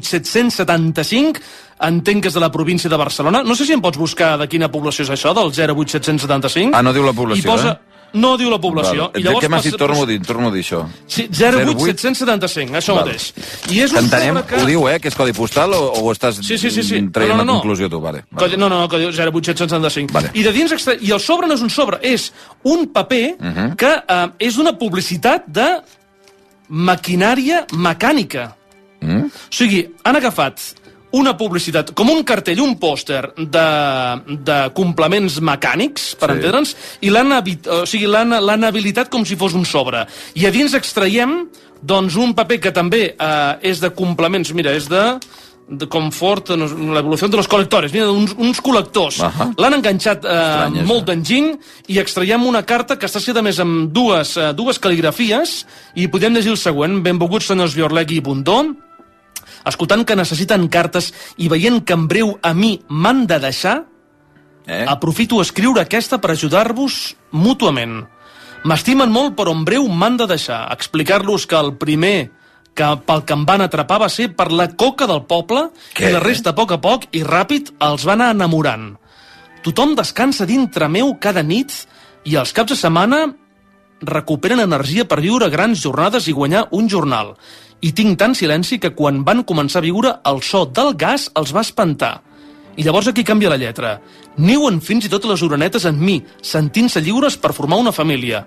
08775, entenc que és de la província de Barcelona. No sé si em pots buscar de quina població és això, del 08775. No diu la població, No diu la població. I llavors, què m'has dit? Torno a dir això. Sí, 08775, això mateix. I és un sobre que... Ho diu, que és codi postal o estàs traient la conclusió tu? No, 08775. I de dins, i el sobre no és un sobre, és un paper que és d'una publicitat de maquinària mecànica. O sigui, han agafat una publicitat, com un cartell, un pòster de complements mecànics, per entendre'ns, i l'han habilitat com si fos un sobre. I a dins extraiem doncs, un paper que també és de complements, mira, és de confort, l'evolució de los col·lectors, mira, uns col·lectors. L'han enganxat molt d'enginy i extraiem una carta que està escrita més amb dues cal·ligrafies i podem llegir el següent. Benvolguts senyors Beorlegui i Bondó, escoltant que necessiten cartes i veient que en breu a mi m'han de deixar, aprofito a escriure aquesta per ajudar-vos mútuament. M'estimen molt, però en breu m'han de deixar. Explicar-los que el primer pel que em van atrapar va ser per la coca del poble i la resta, a poc i ràpid, els va anar enamorant. Tothom descansa dintre meu cada nit i els caps de setmana recuperen energia per viure grans jornades i guanyar un jornal. I tinc tant silenci que quan van començar a viure el so del gas els va espantar. I llavors aquí canvia la lletra. Niuen fins i tot les orenetes en mi, sentint-se lliures per formar una família.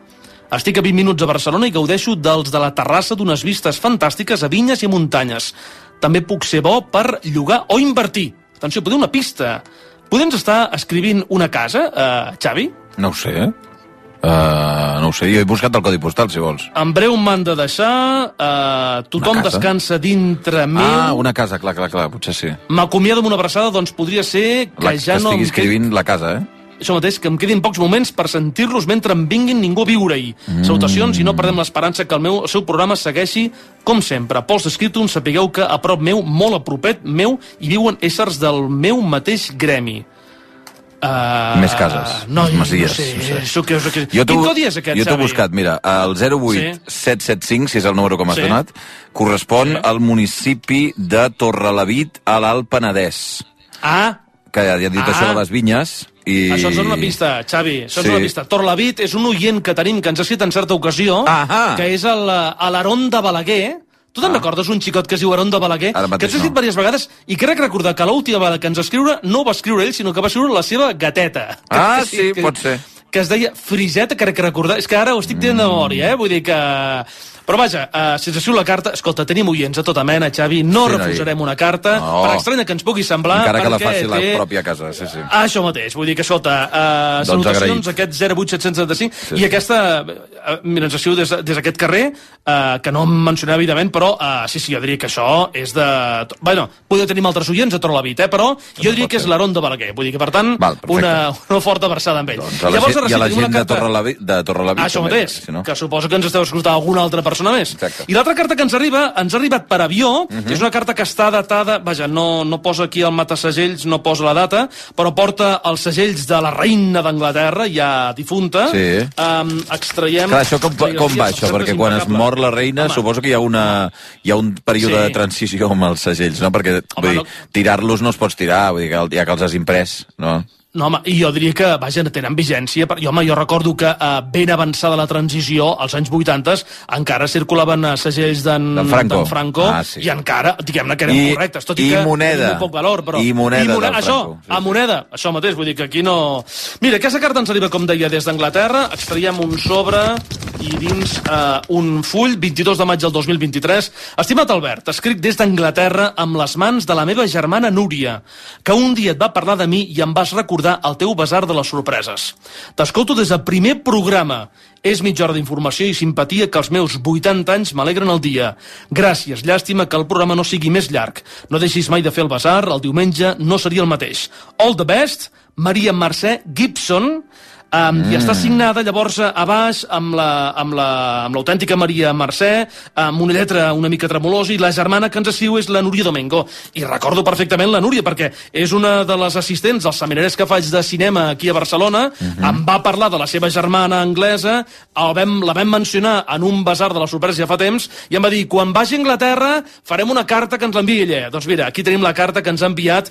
Estic a 20 minuts a Barcelona i gaudeixo dels de la terrassa d'unes vistes fantàstiques a vinyes i a muntanyes. També puc ser bo per llogar o invertir. Atenció, podeu una pista. Podem estar escrivint una casa, Xavi? No ho sé. No ho sé, jo he buscat el codi postal, si vols. En breu m'han de deixar, tothom descansa dintre meu... Ah, una casa, clar, potser sí. M'acomiado amb una abraçada, doncs podria ser que ja no... Que estigui escrivint la casa, Això mateix, que em quedin pocs moments per sentir-los mentre em vinguin ningú a viure-hi. Salutacions i no perdem l'esperança que el seu programa segueixi com sempre. Pols d'Escriptum, sapigueu que a prop meu, molt a propet meu, hi viuen éssers del meu mateix gremi. Més cases, més masies. Quin codi és aquest, Jo t'ho he buscat, mira, el 08775, si és el número que m'has donat, correspon al municipi de Torrelavit, a l'Alt Penedès. Que ja he dit això de les vinyes. Això ens dona una pista, Xavi, això ens dona una pista. Torrelavit és un oient que tenim, que ens ha escrit en certa ocasió, que és l'Aron de Balaguer. Tu te'n recordes un xicot que es diu Aron de Balaguer? Que ens ha escrit diverses vegades, i crec recordar que l'última vegada que ens escriure no ho va escriure ell, sinó que va escriure la seva gateta. Sí, pot ser. Que es deia Friseta, crec recordar. És que ara ho estic tenint de memòria, vull dir que... Però vaja, si ens escriu la carta, escolta, tenim oients a tota mena, Xavi, no refusarem una carta, per estranya que ens pugui semblar... Encara que la faci la pròpia casa, sí. Això mateix, vull dir que, escolta, salutacions, aquest 08775, i aquesta, mira, ens escriu des d'aquest carrer, que no em mencionava, evidentment, però sí, jo diria que això és de... Bueno, podeu tenir altres oients a Torrelavit, però jo diria que és l'Aron de Balaguer, vull dir que, per tant, una forta versada amb ell. I a la gent de Torrelavit, això mateix, que suposo que ens esteu escoltant alguna altra persona més. I l'altra carta que ens ha arribat per avió, és una carta que està datada, vaja, no posa aquí el matasegells, no posa la data, però porta els segells de la reina d'Anglaterra, ja difunta. Extraiem... Clar, això com va, això? Perquè quan es mor la reina, suposo que hi ha un període de transició amb els segells, no? Perquè tirar-los no els pots tirar, vull dir que ja que els has imprès, no? No, home, i jo diria que, vaja, no tenen vigència. Jo recordo que ben avançada la transició, als anys 80, encara circulaven segells d'en Franco, i encara, diguem-ne que eren correctes, tot i que tenen molt poc valor, però... I moneda del Franco. A moneda, això mateix, vull dir que aquí no... Mira, aquesta carta ens arriba, com deia, des d'Anglaterra, extraiem un sobre i dins un full, 22 de maig del 2023. Estimat Albert, escric des d'Anglaterra amb les mans de la meva germana Núria, que un dia et va parlar de mi i em vas recordar el teu basar de les sorpreses. T'escolto des del primer programa. És mitja hora d'informació i simpatia que els meus 80 anys m'alegren el dia. Gràcies, llàstima que el programa no sigui més llarg. No deixis mai de fer el basar, el diumenge no seria el mateix. All the best, Maria Mercè Gibson, i està signada llavors a baix amb l'autèntica Maria Mercè, amb una lletra una mica tremolosa, i la germana que ens escriu és la Núria Domingo. I recordo perfectament la Núria perquè és una de les assistents als seminars que faig de cinema aquí a Barcelona. Em va parlar de la seva germana anglesa, la vam mencionar en un basar de la sorpresa ja fa temps, i em va dir, quan vagi a Anglaterra farem una carta que ens l'enviï ella. Doncs mira, aquí tenim la carta que ens ha enviat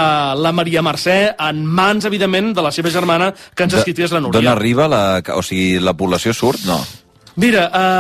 la Maria Mercè, en mans, evidentment, de la seva germana, que ens ha escrit la Núria. D'on arriba? O sigui, la població surt? No. Mira,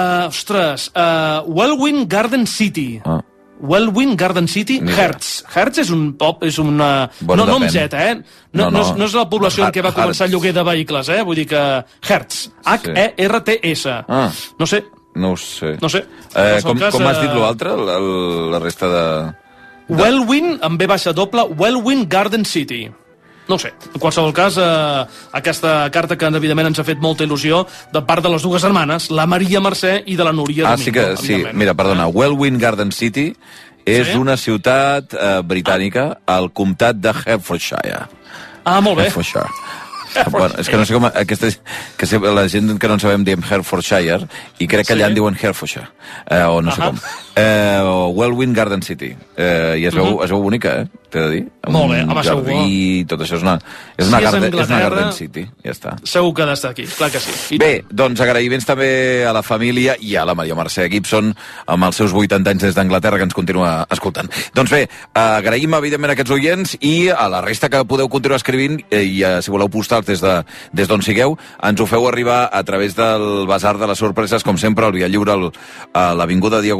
Wellwyn Garden City. Wellwyn Garden City, Hertz. Hertz és un pop, és una... No amb Z, No és la població en què va començar el lloguer de vehicles, Vull dir que... Hertz. H-E-R-T-S. No sé. No ho sé. Com has dit l'altre, la resta de... Wellwyn, amb B baixa doble, Wellwyn Garden City. No ho sé. En qualsevol cas, aquesta carta que evidentment ens ha fet molta il·lusió de part de les dues germanes, la Maria Mercè i de la Núria Domingo. Sí, mira, perdona, Wellwyn Garden City és una ciutat britànica al comtat de Hertfordshire. Molt bé. Hertfordshire. Bueno, és que no sé com... que la gent que no en sabem diem Hertfordshire i crec que allà en diuen Hertfordshire. O no sé com. Wellwyn Garden City. I es veu bonica, t'he de dir. Molt bé, home, segur. I tot això és una Garden City. Ja està. Segur que ha d'estar aquí, clar que sí. Bé, doncs agraïments també a la família i a la Maria Mercè Gibson amb els seus 80 anys des d'Anglaterra que ens continua escoltant. Doncs bé, agraïm evidentment a aquests oients i a la resta que podeu continuar escrivint i si voleu postar des d'on sigueu, ens ho feu arribar a través del Basar de les Sorpreses, com sempre, al Via Lliure, a l'Avinguda Diagonal 4,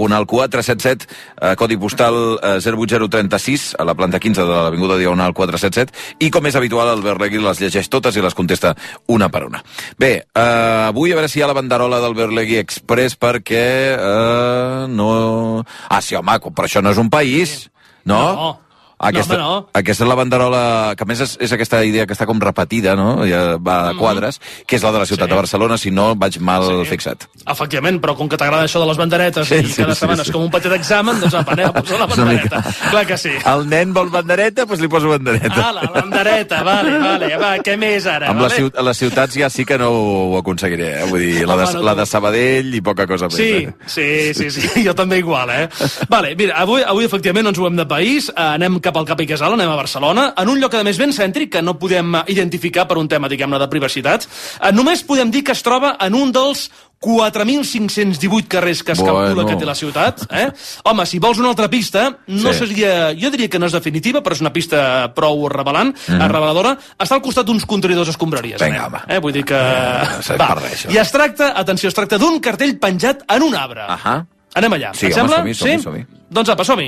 477, codi postal 08036, a la planta 15 de l'Avinguda Diagonal 477, i com és habitual el Berlegui les llegeix totes i les contesta una per una. Bé, avui a veure si hi ha la banderola del Berlegui Express perquè no... Ah, sí, home, però això no és un país, no? No. Aquesta és la banderola, que a més és aquesta idea que està com repetida, no? Ja va a quadres, que és la de la ciutat de Barcelona, si no vaig mal fixat. Efectivament, però com que t'agrada això de les banderetes i cada setmana és com un petit examen, doncs anem a posar la bandereta. Clar que sí. El nen vol bandereta, doncs li poso bandereta. La bandereta, vale, va, què més ara? Amb les ciutats ja sí que no ho aconseguiré, Vull dir, la de Sabadell i poca cosa més. Sí, jo també igual, Vale, mira, avui efectivament ens ho hem de país, anem cap al Cap i Casal, anem a Barcelona, en un lloc a més ben cèntric que no podem identificar per un tema, diguem-ne, de privacitat. Només podem dir que es troba en un dels 4.518 carrers que es calcula que té la ciutat. Home, si vols una altra pista, no seria... Jo diria que no és definitiva, però és una pista prou reveladora. Està al costat d'uns contenidors escombraries. Vinga, home. Vull dir que... I es tracta, atenció, d'un cartell penjat en un arbre. Anem allà. Sí, home, som-hi. Doncs apa, som-hi.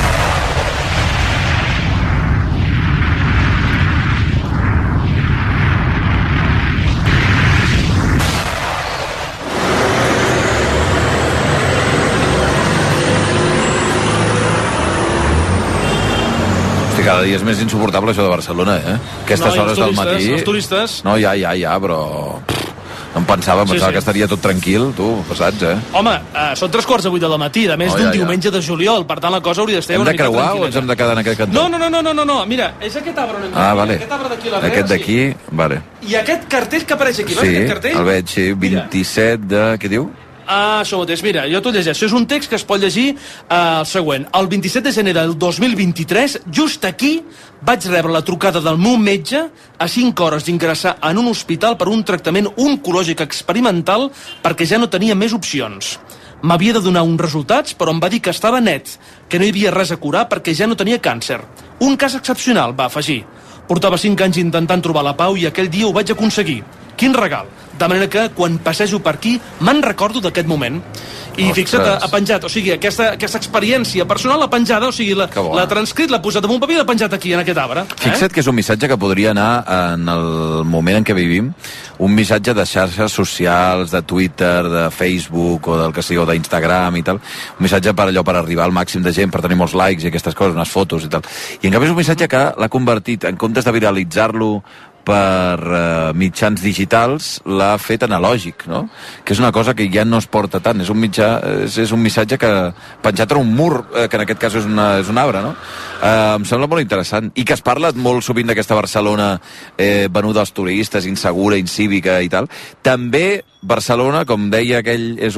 Cada dia és més insuportable això de Barcelona, Aquestes hores del matí... Els turistes... No, ja, però... No em pensava que estaria tot tranquil, tu, passats, Home, són 3:15 del matí, a més d'un diumenge de juliol, per tant la cosa hauria d'estar una mica tranquil·la. Hem de creuar o ens hem de quedar en aquest cantó? No, mira, és aquest arbre on hem vale. Aquest arbre d'aquí a l'arrere. Aquest d'aquí, vale. I aquest cartell que apareix aquí, veus aquest cartell? Sí, el veig, 27 de... Què diu? Això mateix, mira, jo t'ho llegeixo. És un text que es pot llegir el següent. El 27 de gener del 2023, just aquí, vaig rebre la trucada del meu metge a 5 hores d'ingressar en un hospital per un tractament oncològic experimental perquè ja no tenia més opcions. M'havia de donar uns resultats, però em va dir que estava net, que no hi havia res a curar perquè ja no tenia càncer. Un cas excepcional, va afegir. Portava 5 anys intentant trobar la pau i aquell dia ho vaig aconseguir. Quin regal! De manera que, quan passejo per aquí, me'n recordo d'aquest moment. I fixa't, ha penjat, o sigui, aquesta experiència personal l'ha penjada, o sigui, l'ha transcrit, l'ha posat en un paper i l'ha penjat aquí, en aquest arbre. Fixa't que és un missatge que podria anar en el moment en què vivim, un missatge de xarxes socials, de Twitter, de Facebook, o del que sigui, o d'Instagram i tal, un missatge per allò, per arribar al màxim de gent, per tenir molts likes i aquestes coses, unes fotos i tal. I en canvi és un missatge que l'ha convertit, en comptes de viralitzar-lo per mitjans digitals, l'ha fet analògic, no? Que és una cosa que ja no es porta tant. És un missatge que penjat en un mur, que en aquest cas és un arbre, no? Em sembla molt interessant. I que es parla molt sovint d'aquesta Barcelona venuda als turistes, insegura, incívica i tal. També Barcelona, com deia aquell, és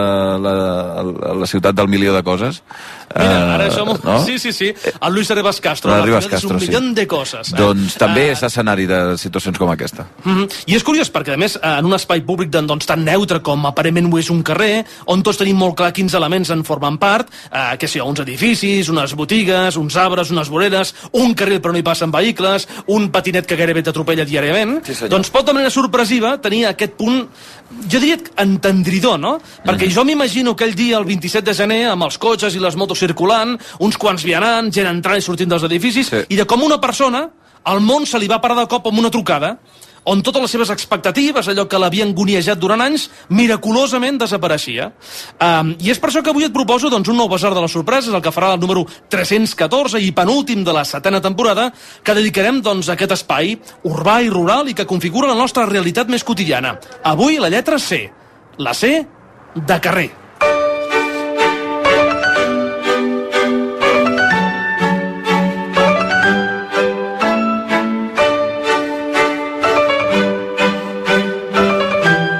la ciutat del milió de coses. Mira, ara som... No? Sí. El Luis Arribas Castro. És un milió de coses. Doncs també és escenari de situacions com aquesta. I és curiós perquè, a més, en un espai públic tan neutre com aparentment ho és un carrer, on tots tenim molt clar quins elements en formen part, que sí, uns edificis, unes botigues, uns arbres, unes voreres, un carril però no hi passen vehicles, un patinet que gairebé t'atropella diàriament, doncs pot de manera sorpresiva tenir aquest punt, jo diria entendridor, no? Perquè jo m'imagino aquell dia, el 27 de gener, amb els cotxes i les motos circulant, uns quants vianants, gent entrant i sortint dels edificis, i de com una persona, al món se li va parar de cop amb una trucada, on totes les seves expectatives, allò que l'havia angoniejat durant anys, miraculosament desapareixia. I és per això que avui et proposo un nou basar de les sorpreses, el que farà el número 314 i penúltim de la 7ª temporada, que dedicarem a aquest espai urbà i rural i que configura la nostra realitat més quotidiana. Avui la lletra C. La C de carrer.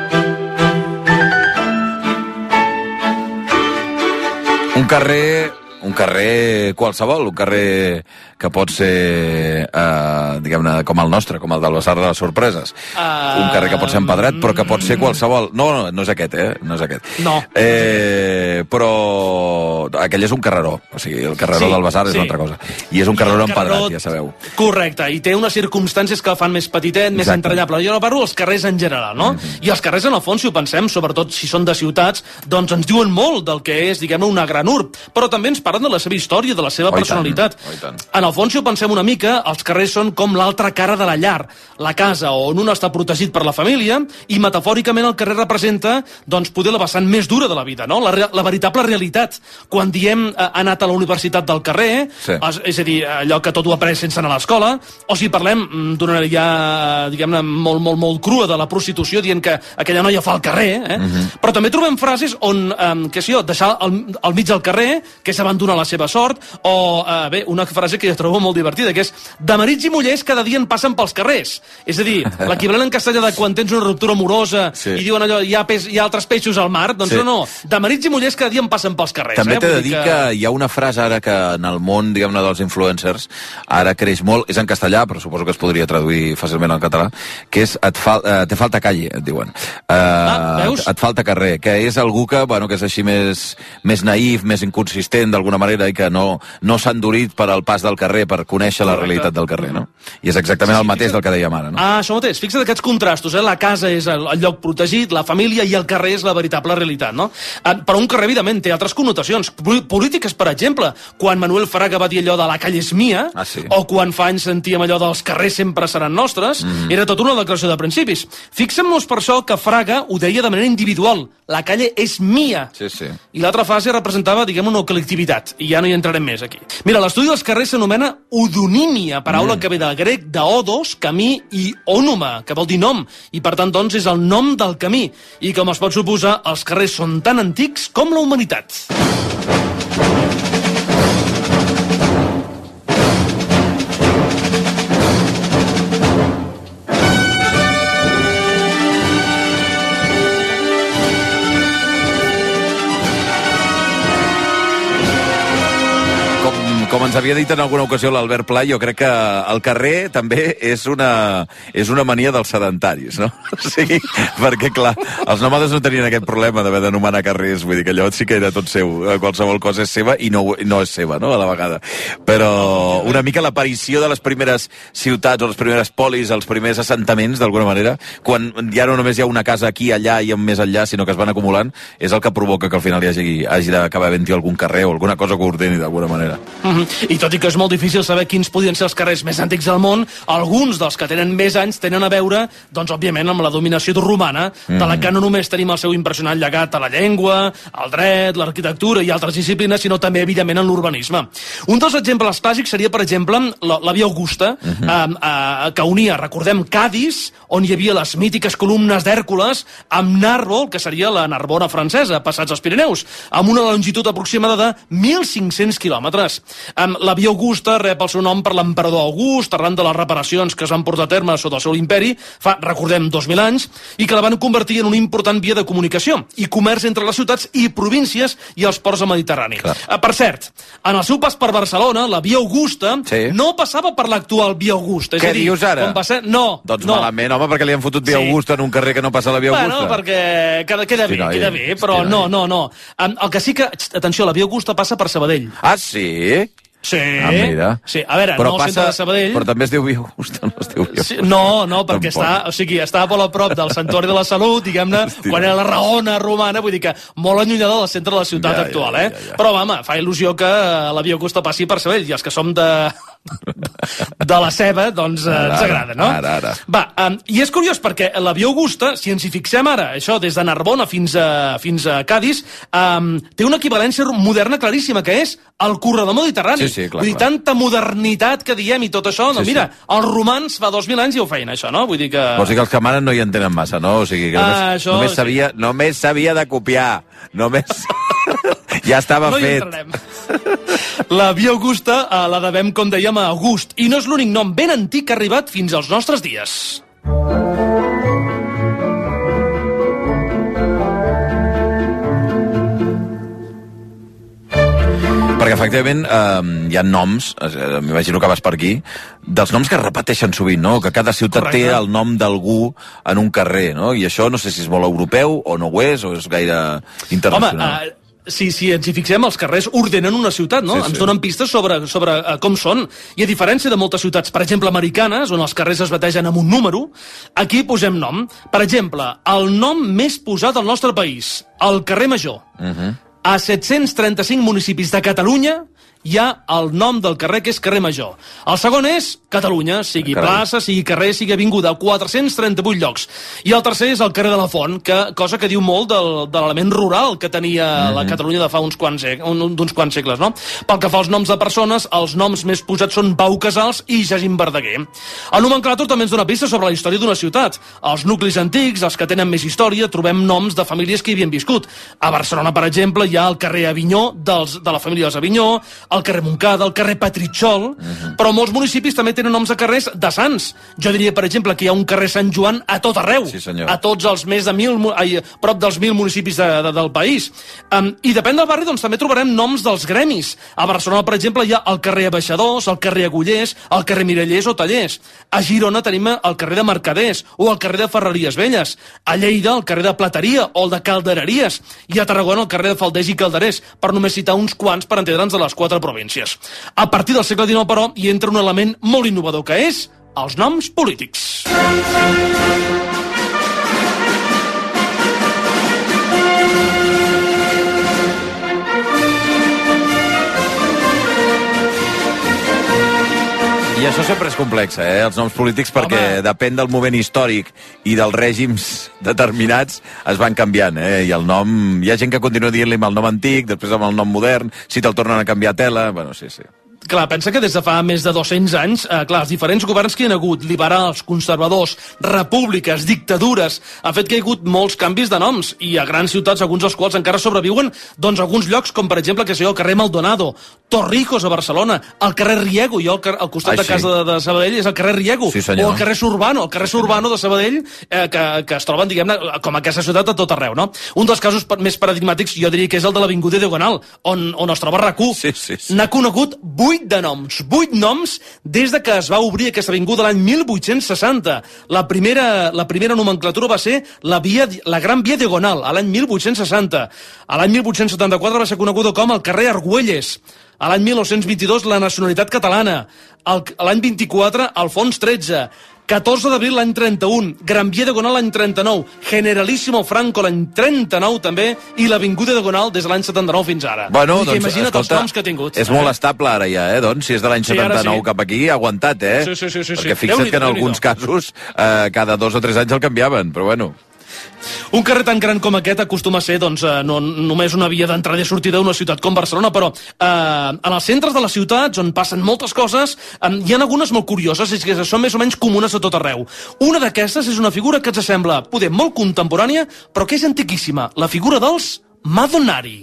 Un carrer un carrer qualsevol, un carrer que pot ser, diguem-ne, com el nostre, com el del Basar de les Sorpreses. Un carrer que pot ser empedrat, però que pot ser qualsevol. No és aquest, no és aquest. No. Però aquell és un carreró, o sigui, el carreró del Basar és una altra cosa. I és un carreró empedrat, ja sabeu. Correcte, i té unes circumstàncies que el fan més petitet, més entranyable. Jo no parlo dels carrers en general, no? I els carrers, en el fons, si ho pensem, sobretot si són de ciutats, doncs ens diuen molt del que és, diguem-ne, una gran urb, però també ens parlen de la seva història, de la seva personalitat. En el fons, si ho pensem una mica, els carrers són com l'altra cara de la llar, la casa on un està protegit per la família, i metafòricament el carrer representa, doncs, poder la vessant més dura de la vida, no? La veritable realitat. Quan diem anat a la universitat del carrer, és a dir, allò que tot ho après sense anar a l'escola, o si parlem d'una manera ja, diguem-ne, molt crua de la prostitució, dient que aquella noia fa al carrer, però també trobem frases on, què sé jo, deixar al mig del carrer, que és abandonar la seva sort, o, bé, una frase que jo trobo molt divertida, que és de marits i mullers cada dia en passen pels carrers. És a dir, l'equivalent en castellà de quan tens una ruptura amorosa i diuen allò, hi ha altres peixos al mar, doncs no, de marits i mullers cada dia en passen pels carrers. També t'he de dir que hi ha una frase ara que en el món, diguem-ne, dels influencers, ara creix molt, és en castellà, però suposo que es podria traduir fàcilment al català, que és te falta calle, et diuen. Et falta carrer, que és algú que, bueno, que és així més naïf, més inconsistent d'alguna manera i que no s'ha endurit per al pas del carrer, per conèixer la realitat del carrer, no? I és exactament el mateix del que dèiem ara, no? Això mateix, fixa't aquests contrastos, la casa és el lloc protegit, la família, i el carrer és la veritable realitat, no? Però un carrer, evidentment, té altres connotacions polítiques, per exemple, quan Manuel Fraga va dir allò de la calle és mia, o quan fa anys sentíem allò dels carrers sempre seran nostres, era tota una declaració de principis. Fixem-nos per això que Fraga ho deia de manera individual, la calle és mia. I l'altra fase representava, diguem, una col·lectivitat, i ja no hi entrarem més aquí. Mira, l'estudi dels carrers s'anomena odonímia, paraula que ve del grec d'odos, camí, i ònoma, que vol dir nom, i per tant, doncs, és el nom del camí. I com es pot suposar, els carrers són tan antics com la humanitat. Com ens havia dit en alguna ocasió l'Albert Pla, jo crec que el carrer també és una mania dels sedentaris, no? O sigui, perquè, clar, els nòmades no tenien aquest problema d'haver d'anomenar carrers, vull dir que allò sí que era tot seu, qualsevol cosa és seva i no és seva, no?, a la vegada. Però una mica l'aparició de les primeres ciutats o les primeres polis, els primers assentaments, d'alguna manera, quan ja no només hi ha una casa aquí, allà i més enllà, sinó que es van acumulant, és el que provoca que al final hi hagi d'acabar havent-hi algun carrer o alguna cosa que ordeni d'alguna manera. I tot i que és molt difícil saber quins podien ser els carrers més antics del món, alguns dels que tenen més anys tenen a veure, doncs, òbviament, amb la dominació romana, de la que no només tenim el seu impressionant llegat a la llengua, al dret, l'arquitectura i altres disciplines, sinó també, evidentment, en l'urbanisme. Un dels exemples clàssics seria, per exemple, la Via Augusta, que unia, recordem, Cadis, on hi havia les mítiques columnes d'Hèrcules, amb Narbol, que seria la Narbona francesa, passats els Pirineus, amb una longitud aproximada de 1.500 quilòmetres. La Via Augusta rep el seu nom per l'emperador August, arran de les reparacions que es van portar a terme sota el seu imperi, fa, recordem, 2.000 anys, i que la van convertir en una important via de comunicació i comerç entre les ciutats i províncies i els ports del Mediterrani. Per cert, en el seu pas per Barcelona, la Via Augusta no passava per l'actual Via Augusta. Què dius ara? Doncs malament, home, perquè li han fotut Via Augusta en un carrer que no passa a la Via Augusta. Bueno, perquè queda bé, però no. El que sí que, atenció, la Via Augusta passa per Sabadell. Ah, sí? Sí, mira. Sí, a veure, no al centre de Sabadell. Però també es diu Via Augusta, no es diu Via Augusta. No, perquè està molt a prop del Santuari de la Salut, diguem-ne, quan era la Raona romana, vull dir que molt allunyada del centre de la ciutat actual, eh? Però, home, fa il·lusió que la Via Augusta passi per Sabadell, i els que som de la ceba, doncs ens agrada, no? Ara. Va, i és curiós perquè la Via Augusta, si ens hi fixem ara, això des de Narbona fins a Cadis, té una equivalència moderna claríssima, que és el corredor mediterrani. Clar, vull dir, tanta modernitat que diem i tot això, doncs mira, els romans fa 2.000 anys ja ho feien, això, no? Vull dir que... Vols dir que els que manen no hi entenen massa, no? O sigui, que només s'havia de copiar. Ja estava fet. La Via Augusta la devem, com dèiem, a August, i no és l'únic nom ben antic que ha arribat fins als nostres dies. Perquè, efectivament, hi ha noms, m'imagino que vas per aquí, dels noms que es repeteixen sovint, no? Que cada ciutat té el nom d'algú en un carrer, no? I això no sé si és molt europeu o no ho és, o és gaire internacional. Si ens hi fixem, els carrers ordenen una ciutat, no? Ens donen pistes sobre com són. I a diferència de moltes ciutats, per exemple, americanes, on els carrers es bategen amb un número, aquí posem nom. Per exemple, el nom més posat al nostre país, el carrer Major. A 735 municipis de Catalunya hi ha el nom del carrer, que és carrer Major. El segon és Catalunya, sigui plaça, sigui carrer, sigui avinguda, 438 llocs. I el tercer és el carrer de la Font, cosa que diu molt de l'element rural que tenia la Catalunya de fa d'uns quants segles, no? Pel que fa als noms de persones, els noms més posats són Pau Casals i Jacint Verdaguer. El nomenclàtor també ens dona pistes sobre la història d'una ciutat. Els nuclis antics, els que tenen més història, trobem noms de famílies que hi havien viscut. A Barcelona, per exemple, hi ha el carrer Avinyó, de la família dels Avinyó, el carrer Montcada, el carrer Petritxol, però molts municipis també tenen noms de carrers de sants. Jo diria, per exemple, que hi ha un carrer Sant Joan a tot arreu, a tots els més de prop dels 1.000 municipis del país. I depèn del barri, doncs també trobarem noms dels gremis. A Barcelona, per exemple, hi ha el carrer Abaixadors, el carrer Agullers, el carrer Mirallers o Tallers. A Girona tenim el carrer de Mercaders o el carrer de Ferreries Velles. A Lleida, el carrer de Plateria o el de Caldereries. I a Tarragona, el carrer de Falders i Calderers, per només citar uns quants per entendre'ns de les 4 províncies. A partir del segle XIX, però, hi entra un element molt innovador, que és els noms polítics. I això sempre és complex, els noms polítics, perquè depèn del moment històric i dels règims determinats es van canviant, i el nom... Hi ha gent que continua dient-li amb el nom antic, després amb el nom modern, si te'l tornen a canviar a tela... Bueno, sí. Clar, pensa que des de fa més de 200 anys, els diferents governs que hi ha hagut, liberals, conservadors, repúbliques, dictadures, han fet que hi ha hagut molts canvis de noms, i a grans ciutats, alguns dels quals encara sobreviuen, doncs alguns llocs, com per exemple, el carrer Maldonado, Torrijos a Barcelona, el carrer Riego, al costat de casa de Sabadell és el carrer Riego, o el carrer Surbano de Sabadell, que es troben, diguem-ne, com a aquesta ciutat a tot arreu, no? Un dels casos més paradigmàtics, jo diria que és el de l'Avinguda Diagonal, on es troba RAC1. N'ha conegut 8 noms des de que es va obrir aquesta avinguda l'any 1860. La primera nomenclatura va ser la Gran Via Diagonal, a l'any 1860. A l'any 1874 va ser coneguda com el carrer Argüelles. A l'any 1922, la nacionalitat catalana. A l'any 24, Alfons XIII. 14 d'abril l'any 31, Gran Via Diagonal l'any 39, Generalísimo Franco l'any 39 també, i l'Avinguda Diagonal des de l'any 79 fins ara. Bueno, doncs, imagina't els noms que ha tingut. És molt estable ara ja, doncs, si és de l'any 79 cap aquí, ha aguantat, Sí. Perquè fixa't que en alguns casos cada 2 o 3 anys el canviaven, però bueno... Un carrer tan gran com aquest acostuma a ser no només una via d'entrada i sortida d'una ciutat com Barcelona, però en els centres de les ciutats, on passen moltes coses, hi ha algunes molt curioses i que són més o menys comunes a tot arreu. Una d'aquestes és una figura que ens sembla poder molt contemporània, però que és antiquíssima, la figura dels Madonnari.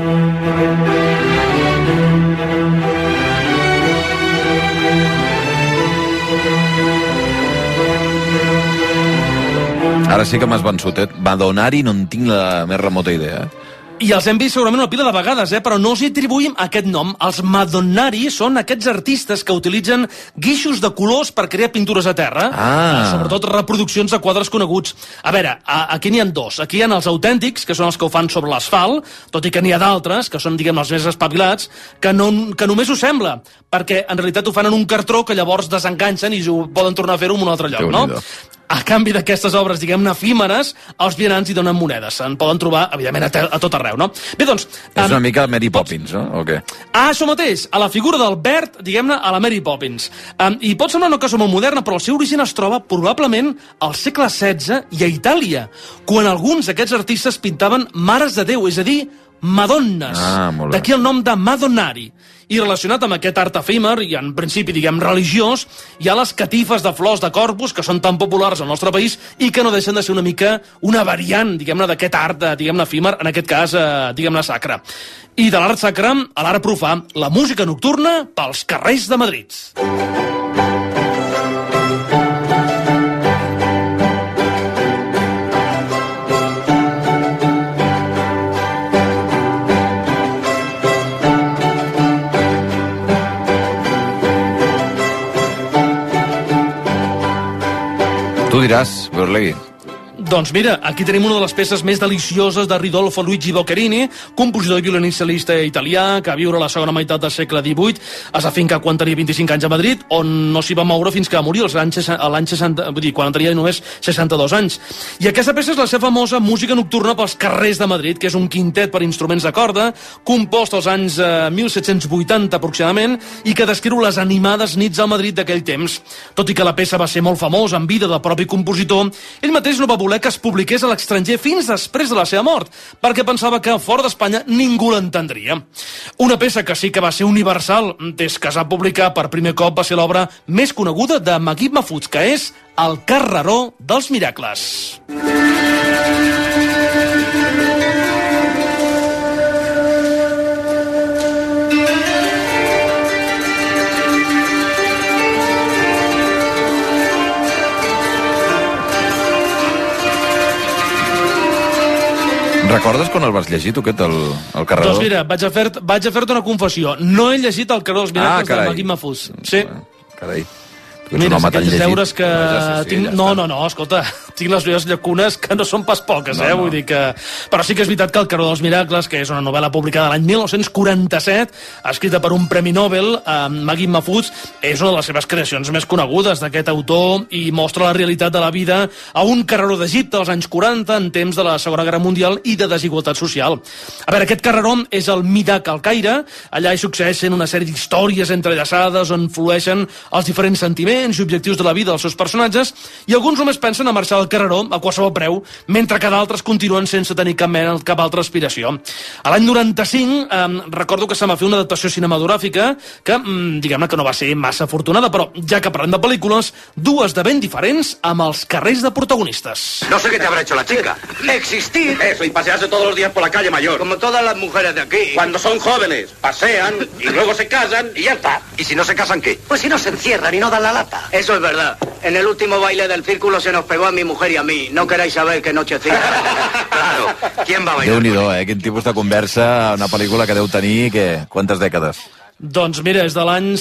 Ara sí que m'has vençut, Madonnari no en tinc la més remota idea. I els hem vist segurament una pila de vegades, però no els hi atribuïm aquest nom. Els Madonnari són aquests artistes que utilitzen guixos de colors per crear pintures a terra, sobretot reproduccions de quadres coneguts. A veure, aquí n'hi ha 2. Aquí hi ha els autèntics, que són els que ho fan sobre l'asfalt, tot i que n'hi ha d'altres, que són, diguem, els més espavilats, que només ho sembla, perquè en realitat ho fan en un cartró que llavors desenganxen i ho poden tornar a fer-ho en un altre lloc, no? A canvi d'aquestes obres, diguem-ne, efímeres, els vianants hi donen monedes. Se'n poden trobar, evidentment, a tot arreu, no? Bé, doncs... És una mica Mary Poppins, no? O què? Això mateix, a la figura del Bert, diguem-ne, a la Mary Poppins. I pot semblar una cosa molt moderna, però el seu origen es troba probablement al segle XVI i a Itàlia, quan alguns d'aquests artistes pintaven mares de Déu, és a dir, Madonnes. D'aquí el nom de Madonnari. I relacionat amb aquest art efímer, i en principi, diguem, religiós, hi ha les catifes de flors de corpus, que són tan populars al nostre país i que no deixen de ser una mica una variant, diguem-ne, d'aquest art, diguem-ne, efímer, en aquest cas, diguem-ne, sacre. I de l'art sacre a l'art profà, la música nocturna pels carrers de Madrid. Tu diràs, Beorlegui. Doncs mira, aquí tenim una de les peces més delicioses de Ridolfo Luigi Boccherini, compositor i violoncel·lista italià, que va viure la segona meitat del segle XVIII, es va fincar quan tenia 25 anys a Madrid, on no s'hi va moure fins que va morir l'any 60, vull dir, quan tenia només 62 anys. I aquesta peça és la seva famosa música nocturna pels carrers de Madrid, que és un quintet per instruments de corda, compost als anys 1780 aproximadament, i que descriu les animades nits al Madrid d'aquell temps. Tot i que la peça va ser molt famosa en vida del propi compositor, ell mateix no va voler que es publiqués a l'estranger fins després de la seva mort, perquè pensava que fora d'Espanya ningú l'entendria. Una peça que sí que va ser universal des que es va publicar per primer cop va ser l'obra més coneguda de Maguib Mahfouz, que és El carreró dels miracles. Recordes quan el vas llegir, tu, aquest, el carreró? Doncs mira, vaig a fer-te una confessió. No he llegit el carreró dels miracles de Maguib Mahfouz. Sí. Carai. Mira, aquells deures que tinc... No, escolta, tinc les meves llacunes que no són pas poques, vull dir que... Però sí que és veritat que El carreró dels miracles, que és una novel·la publicada l'any 1947, escrita per un premi Nobel, Maguib Mahfouz, és una de les seves creacions més conegudes d'aquest autor i mostra la realitat de la vida a un carreró d'Egipte als anys 40, en temps de la Segona Guerra Mundial i de desigualtat social. A veure, aquest carreró és el Midak al Caire, allà hi succeeixen una sèrie d'històries entrellaçades on flueixen els diferents sentiments i objectius de la vida dels seus personatges, i alguns només pensen a marxar del carreró a qualsevol preu, mentre que d'altres continuen sense tenir cap altra aspiració. A l'any 95 recordo que se m'ha fet una adaptació cinematogràfica que, diguem-ne que no va ser massa afortunada, però ja que parlem de pel·lícules, dues de ben diferents amb els carrers de protagonistes. No sé qué te habrá hecho la chica. Existir. Eso, y pasearse todos los días por la calle Mayor. Como todas las mujeres de aquí. Cuando son jóvenes, pasean y luego se casan y ya está. ¿Y si no se casan qué? Pues si no se encierran y no dan la lata. Eso es verdad. En el último baile del círculo se nos pegó a mi mujer y a mí. No queráis saber qué nochecita. Claro. ¿Quién va a bailar? Déu-n'hi-do, quin tipus de conversa, una pel·lícula que deu tenir, quantes dècades? Doncs mira, és de l'any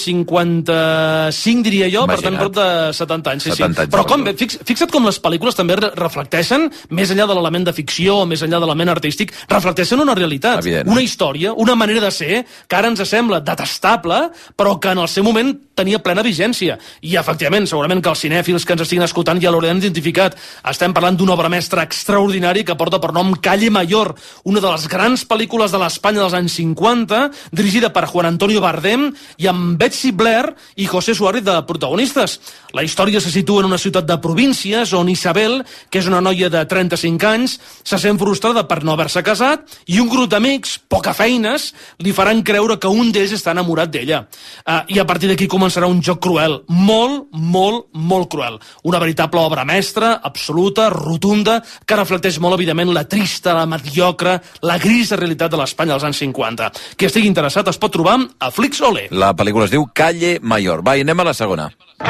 55, diria jo, per tant, prop de 70 anys. Sí, 70 anys. Però fixa't com les pel·lícules també reflecteixen, més enllà de l'element de ficció, més enllà de l'element artístic, reflecteixen una realitat, una història, una manera de ser que ara ens sembla detestable, però que en el seu moment tenia plena vigència. I, efectivament, segurament que els cinèfils que ens estiguin escoltant ja l'hauran identificat. Estem parlant d'una obra mestra extraordinària que porta per nom Calle Mayor, una de les grans pel·lícules de l'Espanya dels anys 50, dirigida per Juan Antonio Bardem i amb Betsy Blair i José Suárez de protagonistes. La història se situa en una ciutat de províncies on Isabel, que és una noia de 35 anys, se sent frustrada per no haver-se casat i un grup d'amics, poca feines, li faran creure que un d'ells està enamorat d'ella. I a partir d'aquí començarà un joc cruel, molt, molt, molt cruel. Una veritable obra mestra, absoluta, rotunda, que reflecteix molt, evidentment, la trista, la mediocre, la grisa realitat de l'Espanya dels anys 50. Qui estigui interessat es pot trobar a Flixolé. La pel·lícula es diu Calle Mayor. Va, i anem a la segona.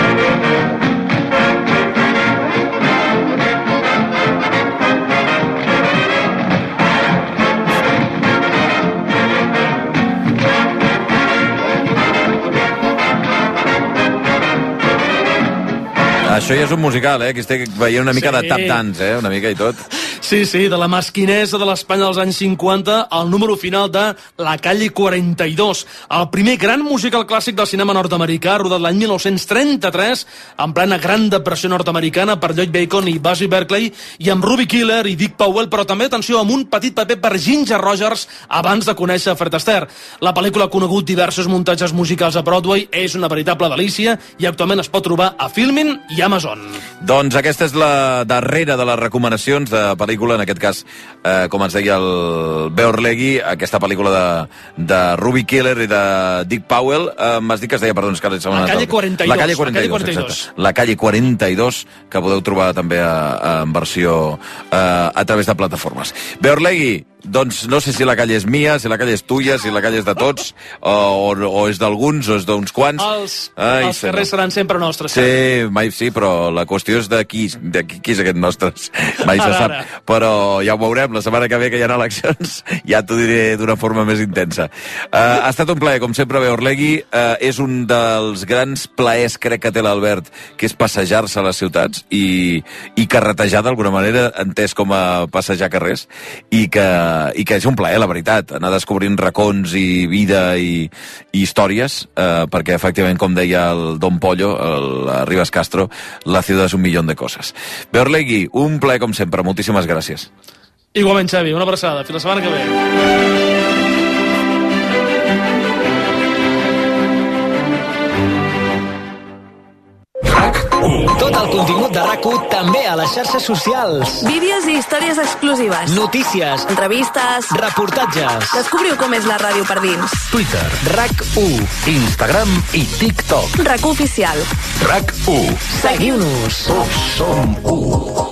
Això ja és un musical, Aquí estic veient una mica de tap dance, Una mica i tot. Sí, de la mesquinesa de l'Espanya dels anys 50 al número final de La Calle 42, el primer gran musical clàssic del cinema nord-americà, rodat l'any 1933, en plena Gran Depressió nord-americana, per Lloyd Bacon i Busby Berkeley, i amb Ruby Killer i Dick Powell, però també, atenció, amb un petit paper per Ginger Rogers abans de conèixer Fred Astaire. La pel·lícula ha conegut diversos muntatges musicals a Broadway, és una veritable delícia i actualment es pot trobar a Filmin i Amazon. Doncs aquesta és la darrera de les recomanacions de pel·lícula, en aquest cas, com ens deia el Beorlegui, aquesta pel·lícula de Ruby Killer i de Dick Powell. M'has dit que es deia, perdó, La Calle 42. La Calle 42. La Calle 42, que podeu trobar també en versió a través de plataformes. Beorlegui, doncs no sé si la calle és mia, si la calle és tuya, si la calle és de tots, o és d'alguns, o és d'uns quants. Els carrers seran sempre nostres. Sí, però la qüestió és de qui és aquest nostres. Mai se sap. Però ja ho veurem, la setmana que ve que hi ha eleccions, ja t'ho diré d'una forma més intensa. Ha estat un plaer, com sempre, veure Orlegui. És un dels grans plaers, crec que té l'Albert, que és passejar-se a les ciutats i carretejar d'alguna manera, entès com a passejar carrers, i que és un plaer, la veritat, anar descobrint racons i vida i històries, perquè efectivament, com deia el Don Pollo, el Rivas Castro, la ciutat és un millón de coses. Orlegui, un plaer com sempre, moltíssimes gràcies. Igualment, Xavi, una abraçada, fins la setmana que ve. Tot el contingut de RAC1 també a les xarxes socials. Vídeos i històries exclusives. Notícies. Entrevistes. Reportatges. Descobriu com és la ràdio per dins. Twitter. RAC1. Instagram i TikTok. RAC1 oficial. RAC1. Seguiu-nos. Tots som 1.